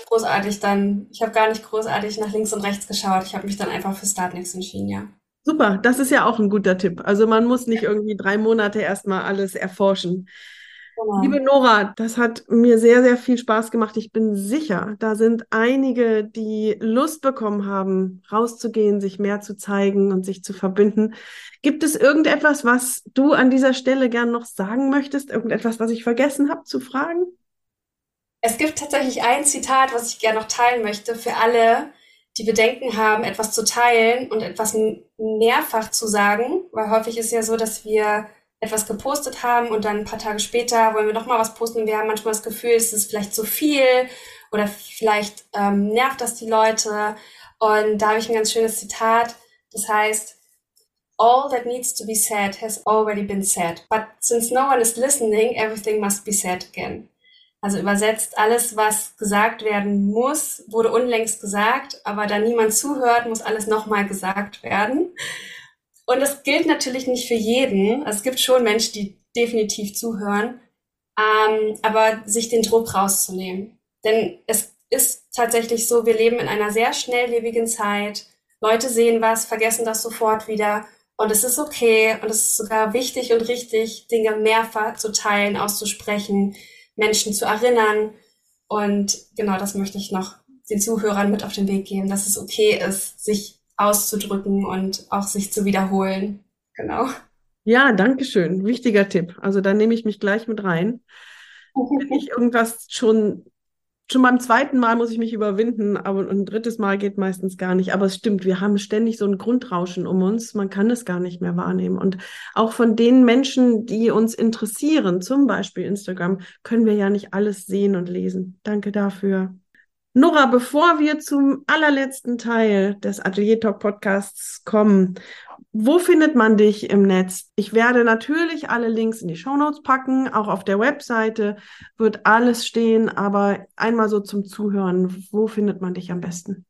gar nicht großartig nach links und rechts geschaut. Ich habe mich dann einfach für Startnext entschieden, ja. Super, das ist ja auch ein guter Tipp. Also man muss nicht irgendwie 3 Monate erstmal alles erforschen. Liebe Genau. Nora, das hat mir sehr, sehr viel Spaß gemacht. Ich bin sicher, da sind einige, die Lust bekommen haben, rauszugehen, sich mehr zu zeigen und sich zu verbinden. Gibt es irgendetwas, was du an dieser Stelle gern noch sagen möchtest? Irgendetwas, was ich vergessen habe zu fragen? Es gibt tatsächlich ein Zitat, was ich gerne noch teilen möchte für alle, die Bedenken haben, etwas zu teilen und etwas mehrfach zu sagen, weil häufig ist ja so, dass wir etwas gepostet haben und dann ein paar Tage später wollen wir nochmal was posten und wir haben manchmal das Gefühl, es ist vielleicht zu viel oder vielleicht nervt das die Leute. Und da habe ich ein ganz schönes Zitat, das heißt, all that needs to be said has already been said, but since no one is listening, everything must be said again. Also übersetzt, alles, was gesagt werden muss, wurde unlängst gesagt, aber da niemand zuhört, muss alles nochmal gesagt werden. Und das gilt natürlich nicht für jeden. Also es gibt schon Menschen, die definitiv zuhören, aber sich den Druck rauszunehmen. Denn es ist tatsächlich so, wir leben in einer sehr schnelllebigen Zeit. Leute sehen was, vergessen das sofort wieder. Und es ist okay und es ist sogar wichtig und richtig, Dinge mehrfach zu teilen, auszusprechen, Menschen zu erinnern. Und genau das möchte ich noch den Zuhörern mit auf den Weg geben, dass es okay ist, sich auszudrücken und auch sich zu wiederholen. Genau. Ja, danke schön. Wichtiger Tipp. Also da nehme ich mich gleich mit rein. Wenn ich irgendwas schon beim zweiten Mal muss ich mich überwinden, aber ein drittes Mal geht meistens gar nicht. Aber es stimmt, wir haben ständig so ein Grundrauschen um uns. Man kann es gar nicht mehr wahrnehmen. Und auch von den Menschen, die uns interessieren, zum Beispiel Instagram, können wir ja nicht alles sehen und lesen. Danke dafür. Nora, bevor wir zum allerletzten Teil des Atelier Talk Podcasts kommen, wo findet man dich im Netz? Ich werde natürlich alle Links in die Shownotes packen, auch auf der Webseite wird alles stehen, aber einmal so zum Zuhören, wo findet man dich am besten?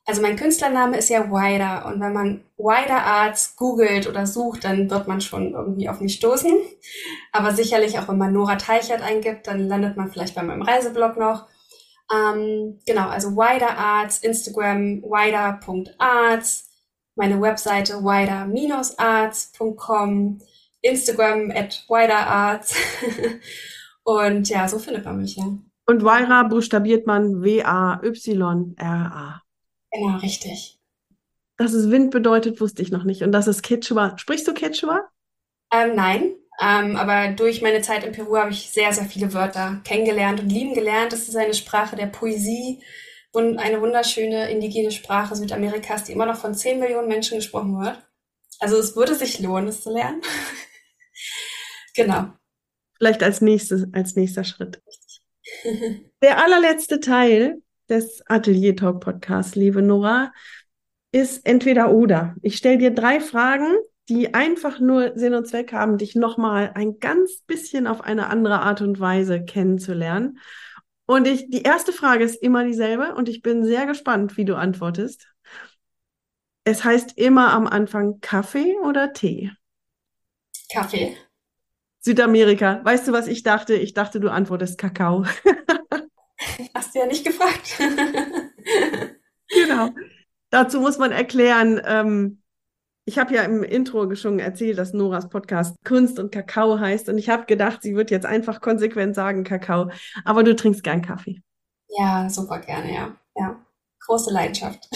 Also mein Künstlername ist ja Wider und wenn man Wider Arts googelt oder sucht, dann wird man schon irgendwie auf mich stoßen. Aber sicherlich auch wenn man Nora Teichert eingibt, dann landet man vielleicht bei meinem Reiseblog noch. Genau, also Wider Arts, Instagram wider.arts, meine Webseite wider-arts.com, Instagram @widerarts und ja, so findet man mich ja. Und Waira buchstabiert man Wayra. Genau, richtig. Dass es Wind bedeutet, wusste ich noch nicht. Und das ist Quechua. Sprichst du Quechua? Nein, aber durch meine Zeit in Peru habe ich sehr, sehr viele Wörter kennengelernt und lieben gelernt. Das ist eine Sprache der Poesie und eine wunderschöne indigene Sprache Südamerikas, die immer noch von 10 Millionen Menschen gesprochen wird. Also es würde sich lohnen, es zu lernen. Genau. Vielleicht als nächster Schritt. Der allerletzte Teil des Atelier Talk Podcasts, liebe Nora, ist entweder oder. Ich stelle dir 3 Fragen, die einfach nur Sinn und Zweck haben, dich nochmal ein ganz bisschen auf eine andere Art und Weise kennenzulernen. Und die erste Frage ist immer dieselbe und ich bin sehr gespannt, wie du antwortest. Es heißt immer am Anfang Kaffee oder Tee? Kaffee. Südamerika. Weißt du, was ich dachte? Ich dachte, du antwortest Kakao. Hast du ja nicht gefragt. Genau. Dazu muss man erklären, ich habe ja im Intro schon erzählt, dass Noras Podcast Kunst und Kakao heißt. Und ich habe gedacht, sie wird jetzt einfach konsequent sagen Kakao. Aber du trinkst gern Kaffee. Ja, super gerne, ja. Ja, große Leidenschaft.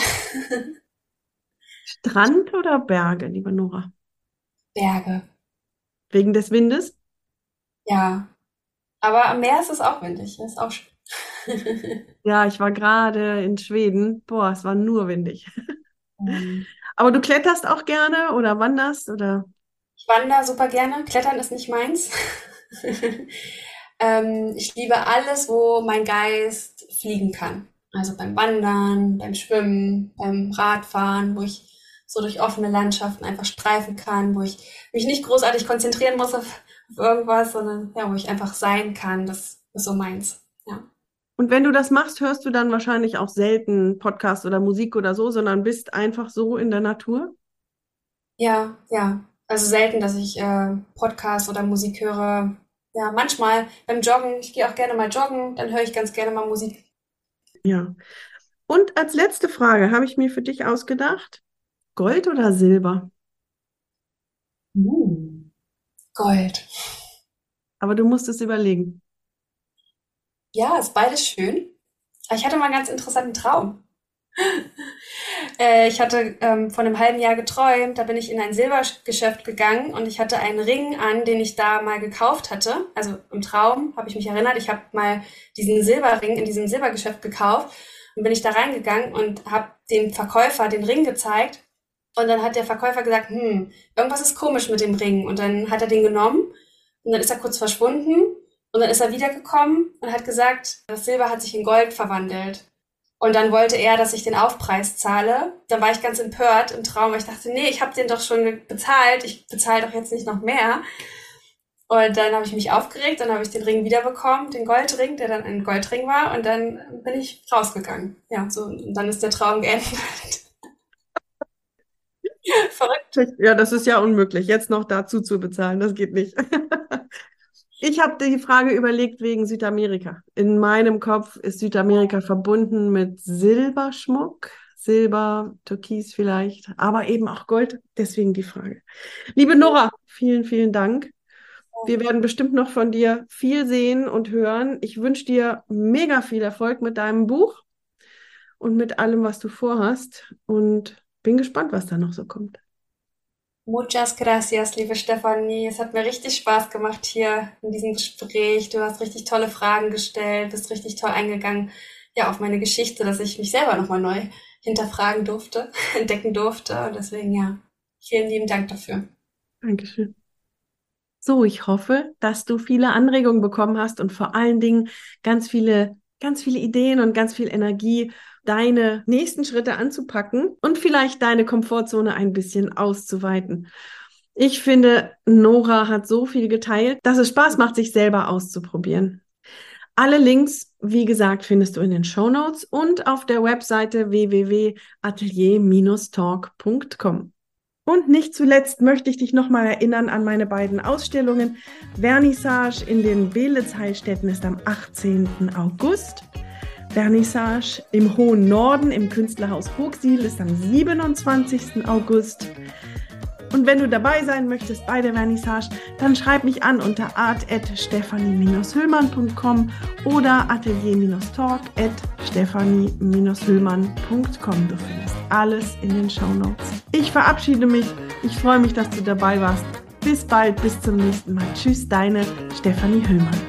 Strand oder Berge, liebe Nora? Berge. Wegen des Windes? Ja, aber am Meer ist es auch windig. Das ist auch schön. Ja, ich war gerade in Schweden. Boah, es war nur windig. Ähm, Aber du kletterst auch gerne oder wanderst oder? Ich wandere super gerne. Klettern ist nicht meins. Ich liebe alles, wo mein Geist fliegen kann. Also beim Wandern, beim Schwimmen, beim Radfahren, wo ich so durch offene Landschaften einfach streifen kann, wo ich mich nicht großartig konzentrieren muss auf irgendwas, sondern ja, wo ich einfach sein kann. Das ist so meins. Ja. Und wenn du das machst, hörst du dann wahrscheinlich auch selten Podcast oder Musik oder so, sondern bist einfach so in der Natur? Ja, ja. Also selten, dass ich Podcast oder Musik höre. Ja, manchmal beim Joggen. Ich gehe auch gerne mal joggen, dann höre ich ganz gerne mal Musik. Ja. Und als letzte Frage habe ich mir für dich ausgedacht, Gold oder Silber? Gold. Aber du musst es überlegen. Ja, ist beides schön. Aber ich hatte mal einen ganz interessanten Traum. Ich hatte vor einem halben Jahr geträumt, da bin ich in ein Silbergeschäft gegangen und ich hatte einen Ring an, den ich da mal gekauft hatte. Also im Traum habe ich mich erinnert, ich habe mal diesen Silberring in diesem Silbergeschäft gekauft und bin ich da reingegangen und habe dem Verkäufer den Ring gezeigt und dann hat der Verkäufer gesagt, irgendwas ist komisch mit dem Ring und dann hat er den genommen und dann ist er kurz verschwunden und dann ist er wiedergekommen und hat gesagt, das Silber hat sich in Gold verwandelt. Und dann wollte er, dass ich den Aufpreis zahle. Dann war ich ganz empört im Traum, weil ich dachte, nee, ich habe den doch schon bezahlt. Ich bezahle doch jetzt nicht noch mehr. Und dann habe ich mich aufgeregt, dann habe ich den Ring wiederbekommen, den Goldring, der dann ein Goldring war. Und dann bin ich rausgegangen. Ja, so, und dann ist der Traum geendet. Verrückt. Ja, das ist ja unmöglich, jetzt noch dazu zu bezahlen. Das geht nicht. Ich habe die Frage überlegt wegen Südamerika. In meinem Kopf ist Südamerika verbunden mit Silberschmuck, Silber, Türkis vielleicht, aber eben auch Gold. Deswegen die Frage. Liebe Nora, vielen, vielen Dank. Wir werden bestimmt noch von dir viel sehen und hören. Ich wünsche dir mega viel Erfolg mit deinem Buch und mit allem, was du vorhast. Und bin gespannt, was da noch so kommt. Muchas gracias, liebe Stefanie. Es hat mir richtig Spaß gemacht hier in diesem Gespräch. Du hast richtig tolle Fragen gestellt, bist richtig toll eingegangen, ja, auf meine Geschichte, dass ich mich selber nochmal neu hinterfragen durfte, entdecken durfte. Und deswegen, ja, vielen lieben Dank dafür. Dankeschön. So, ich hoffe, dass du viele Anregungen bekommen hast und vor allen Dingen ganz viele Ideen und ganz viel Energie, deine nächsten Schritte anzupacken und vielleicht deine Komfortzone ein bisschen auszuweiten. Ich finde, Nora hat so viel geteilt, dass es Spaß macht, sich selber auszuprobieren. Alle Links, wie gesagt, findest du in den Shownotes und auf der Webseite www.atelier-talk.com. Und nicht zuletzt möchte ich dich nochmal erinnern an meine beiden Ausstellungen. Vernissage in den Beelitz-Heilstätten ist am 18. August. Vernissage im hohen Norden im Künstlerhaus Hochsiel ist am 27. August. Und wenn du dabei sein möchtest bei der Vernissage, dann schreib mich an unter art@stephanie-hüllmann.com oder atelier-talk@stephanie-hüllmann.com. Du findest alles in den Shownotes. Ich verabschiede mich. Ich freue mich, dass du dabei warst. Bis bald, bis zum nächsten Mal. Tschüss, deine Stephanie Hüllmann.